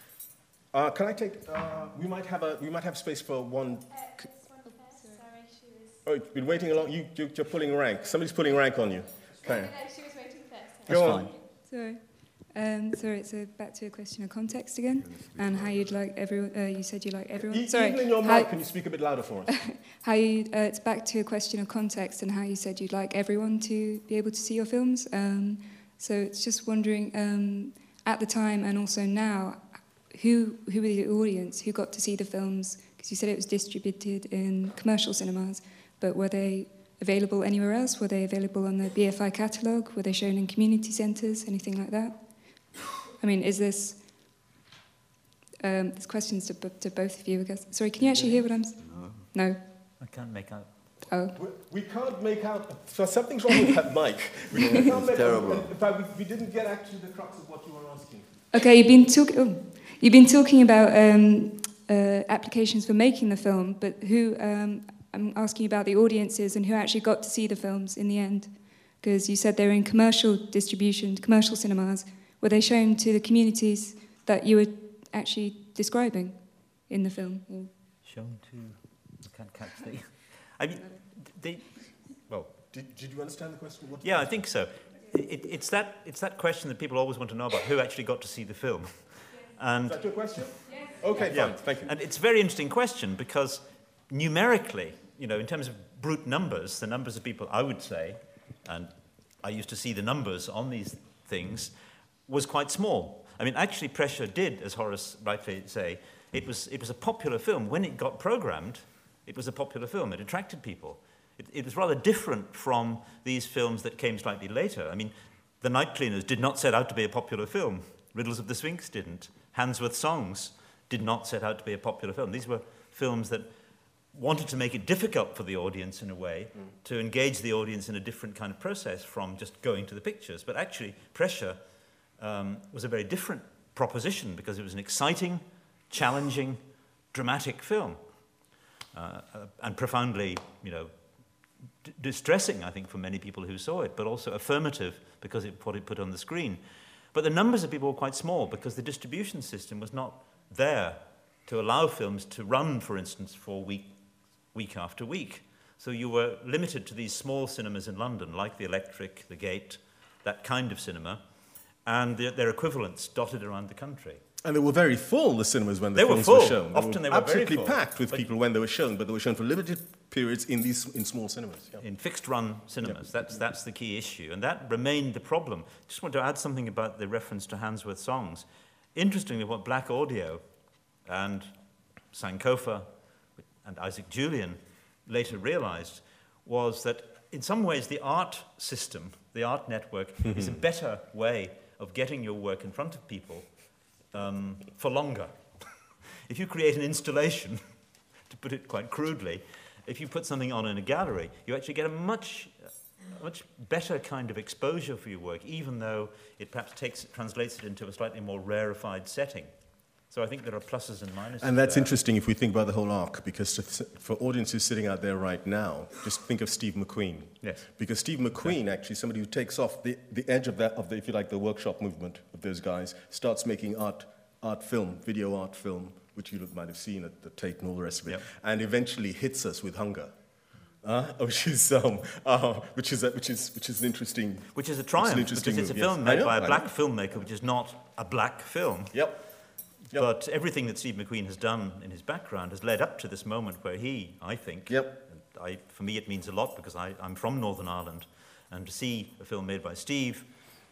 Uh, can I take, uh, we might have a, we might have space for one.
Uh, Sorry, she was.
Oh, you've been waiting along, you, you, you're pulling rank. Somebody's pulling rank on you.
No,
Okay.
no, no, she was waiting first.
Go on.
Sorry.
Um, sorry, it's a, back to a question of context again, and how you'd like everyone. Uh, you said you like everyone.
E-
sorry,
even in your
how,
mic, can you speak a bit louder for us?
how you? Uh, it's back to a question of context, and how you said you'd like everyone to be able to see your films. Um, so it's just wondering, um, at the time and also now, who who were the audience who got to see the films? Because you said it was distributed in commercial cinemas, but were they available anywhere else? Were they available on the B F I catalogue? Were they shown in community centres? Anything like that? I mean, is this... Um, this question's to, to both of you, I guess. Sorry, can you actually hear what I'm...
No.
No?
I can't make out.
Oh.
We, we can't make out... So something's wrong with that mic. We, we can't make
terrible.
out... In fact, we, we didn't get actually the crux of what you were asking.
Okay, you've been, talk- oh, you've been talking about um, uh, applications for making the film, but who... Um, I'm asking about the audiences and who actually got to see the films in the end. Because you said they were in commercial distribution, commercial cinemas. Were they shown to the communities that you were actually describing in the film? Or?
Shown to... I can't catch the... I mean, they... Well...
Did, did you understand the question? What
yeah, I think so. It, it's, that, it's that question that people always want to know about, who actually got to see the film. And,
Is that your question? Yes. Okay,
yeah,
fine, thank you.
And it's a very interesting question because numerically, you know, in terms of brute numbers, the numbers of people, I would say, and I used to see the numbers on these things, was quite small. I mean, actually, Pressure did, as Horace rightly say, it was, it was a popular film. When it got programmed, it was a popular film. It attracted people. It, it was rather different from these films that came slightly later. I mean, The Night Cleaners did not set out to be a popular film. Riddles of the Sphinx didn't. Handsworth Songs did not set out to be a popular film. These were films that wanted to make it difficult for the audience in a way, mm. to engage the audience in a different kind of process from just going to the pictures. But actually, Pressure um, was a very different proposition because it was an exciting, challenging, dramatic film. Uh, uh, and profoundly, you know, d- distressing, I think, for many people who saw it, but also affirmative because it what it put on the screen. But the numbers of people were quite small because the distribution system was not there to allow films to run, for instance, for week, week after week. So you were limited to these small cinemas in London, like the Electric, the Gate, that kind of cinema, and the, their equivalents dotted around the country.
And they were very full, the cinemas, when the
they
films
were, full.
were shown. They
Often
were
they were
absolutely
very full.
packed with
but
people when they were shown, but they were shown for limited periods in these in small cinemas. Yeah.
In fixed-run cinemas.
Yeah.
That's, that's the key issue, and that remained the problem. Just want to add something about the reference to Handsworth Songs. Interestingly, what Black Audio and Sankofa and Isaac Julian later realized was that in some ways the art system, the art network, is a better way of getting your work in front of people um, for longer. If you create an installation, to put it quite crudely, if you put something on in a gallery, you actually get a much, much better kind of exposure for your work, even though it perhaps takes, translates it into a slightly more rarefied setting. So I think there are pluses and minuses.
And that's
there.
interesting if we think about the whole arc, because to, for audiences sitting out there right now, just think of Steve McQueen.
Yes.
Because Steve McQueen, actually, somebody who takes off the, the edge of that, of the, if you like, the workshop movement of those guys, starts making art, art film, video art film, which you might have seen at the Tate and all the rest of it,
yep.
and eventually hits us with Hunger. Uh, which is um, uh, which is a, which is which is an interesting
which is a triumph
it's
because it's
move,
a film
yes.
made
know,
by a
I
black
know.
filmmaker, which is not a black film.
Yep. Yep.
But everything that Steve McQueen has done in his background has led up to this moment where he, I think,
yep.
and I, for me it means a lot because I, I'm from Northern Ireland, and to see a film made by Steve,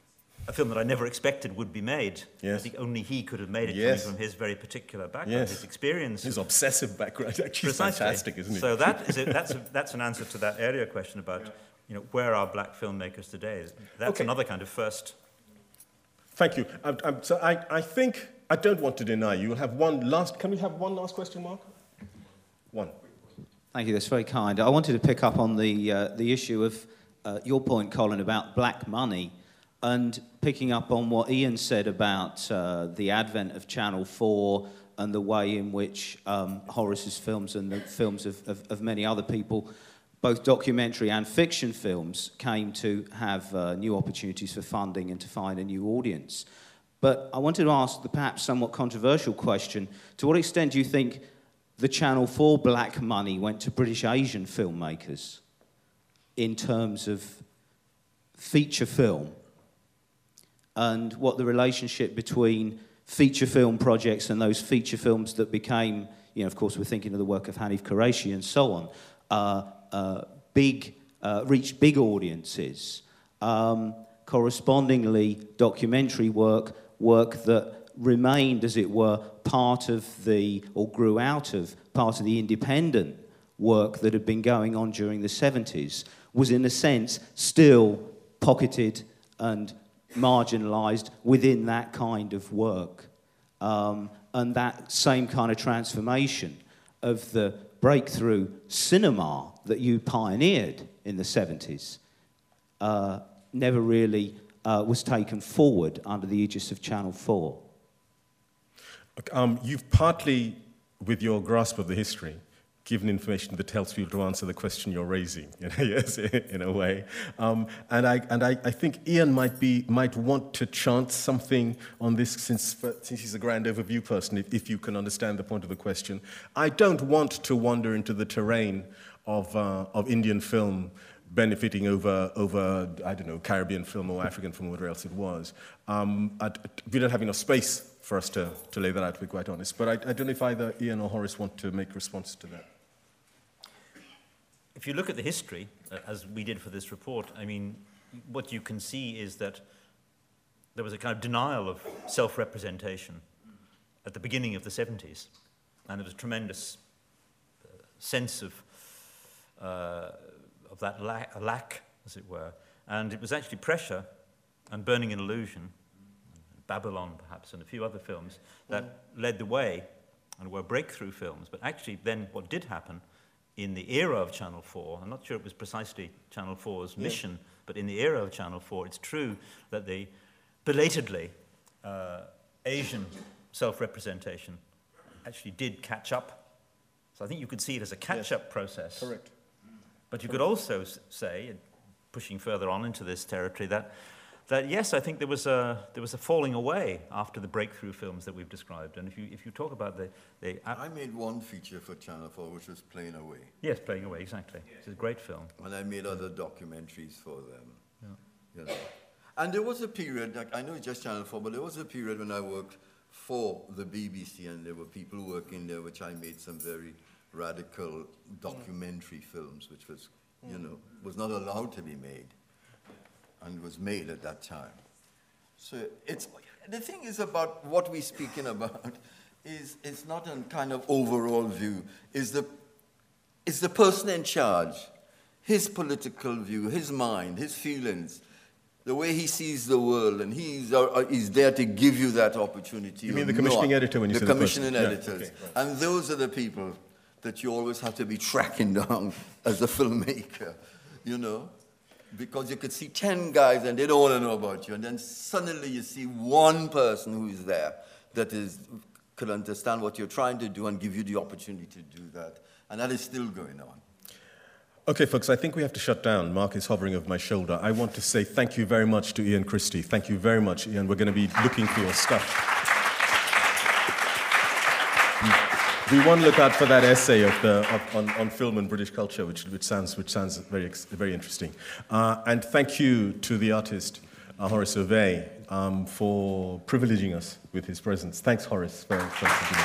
a film that I never expected would be made,
yes.
I think only he could have made it
yes.
coming from his very particular background,
yes.
his experience.
His obsessive background actually is fantastic, isn't it?
So that is a, that's, a, that's an answer to that earlier question about, you know, where are black filmmakers today? That's
okay.
another kind of first.
Thank you. I'm, I'm, so I, I think, I don't want to deny you. We'll have one last, can we have one last question, Mark? One.
Thank you, that's very kind. I wanted to pick up on the, uh, the issue of uh, your point, Colin, about black money, and picking up on what Ian said about uh, the advent of Channel four and the way in which um, Horace's films and the films of, of, of many other people, both documentary and fiction films, came to have uh, new opportunities for funding and to find a new audience. But I wanted to ask the perhaps somewhat controversial question, to what extent do you think the Channel four black money went to British Asian filmmakers in terms of feature film? and what the relationship between feature film projects and those feature films that became, you know, of course, we're thinking of the work of Hanif Qureshi and so on, uh, uh, big, uh, reached big audiences. Um, correspondingly, documentary work, work that remained, as it were, part of the, or grew out of, part of the independent work that had been going on during the seventies, was in a sense still pocketed and marginalised within that kind of work. Um, and that same kind of transformation of the breakthrough cinema that you pioneered in the seventies uh, never really uh, was taken forward under the aegis of Channel four.
Um, you've partly, with your grasp of the history, given information that helps people to answer the question you're raising, you know, yes, in a way. Um, and I, and I, I think Ian might, be, might want to chant something on this, since, since he's a grand overview person, if, if you can understand the point of the question. I don't want to wander into the terrain of, uh, of Indian film benefiting over, over, I don't know, Caribbean film or African film or whatever else it was. Um, I'd, we don't have enough space for us to, to lay that out, to be quite honest. But I, I don't know if either Ian or Horace want to make response to that.
If you look at the history, uh, as we did for this report, I mean, what you can see is that there was a kind of denial of self-representation at the beginning of the seventies. And there was a tremendous uh, sense of, uh, of that lack, lack, as it were. And it was actually Pressure and Burning an Illusion, Babylon perhaps, and a few other films that mm. led the way and were breakthrough films. But actually then what did happen in the era of Channel four, I'm not sure it was precisely Channel four's yeah. mission, but in the era of Channel four, it's true that the belatedly uh, Asian self-representation actually did catch up. So I think you could see it as a catch-up yes. process.
Correct.
But you could also say, pushing further on into this territory, that that yes, I think there was a there was a falling away after the breakthrough films that we've described. And if you if you talk about the, the
I made one feature for Channel four, which was Playing Away.
Yes, Playing Away, exactly. It's a great film.
And I made other documentaries for them.
Yeah.
You know. And there was a period, like, I know it's just Channel four, but there was a period when I worked for the B B C, and there were people working there, which I made some very radical documentary mm. films, which was, mm. you know, was not allowed to be made. And was made at that time. So it's, the thing is about what we're speaking about is it's not a kind of overall view. Is the, it's the person in charge, his political view, his mind, his feelings, the way he sees the world, and he's, uh, he's there to give you that opportunity.
You mean the commissioning
not.
editor when you
the
say
the commissioning
person.
editors.
Yeah, okay, right.
And those are the people that you always have to be tracking down as a filmmaker, you know? Because you could see ten guys and they don't want to know about you. And then suddenly you see one person who is there that is, could understand what you're trying to do and give you the opportunity to do that. And that is still going on.
Okay, folks, I think we have to shut down. Mark is hovering over my shoulder. I want to say thank you very much to Ian Christie. Thank you very much, Ian. We're going to be looking for your stuff. We want to look out for that essay of the, of, on, on film and British culture, which, which sounds, which sounds very, very interesting. Uh, and thank you to the artist, uh, Horace Ovey, um, for privileging us with his presence. Thanks, Horace, for, for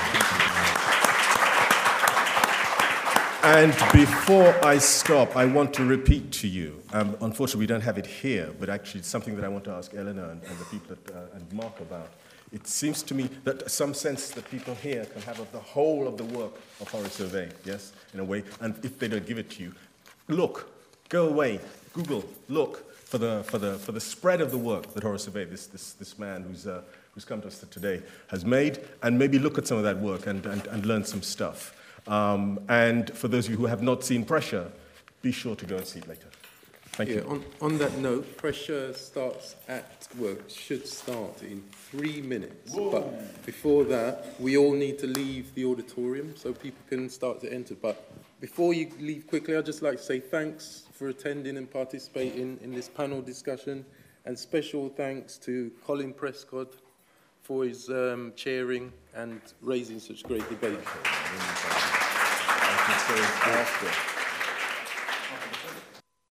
And before I stop, I want to repeat to you, um, unfortunately we don't have it here, but actually it's something that I want to ask Eleanor and, and the people at, uh, and Mark about. It seems to me that some sense that people here can have of the whole of the work of Horace Ovey, yes, in a way, and if they don't give it to you, look, go away, Google, look for the, for the, for the spread of the work that Horace Ovey, this, this, this man who's, uh, who's come to us today, has made, and maybe look at some of that work and, and, and learn some stuff. Um, and for those of you who have not seen Pressure, be sure to go and see it later. Thank
yeah,
you.
On, on that note, Pressure starts at, well, should start in three minutes. Whoa. But before that, we all need to leave the auditorium so people can start to enter. But before you leave quickly, I'd just like to say thanks for attending and participating in this panel discussion. And special thanks to Colin Prescott for his um, chairing and raising such great debate.
I can say after.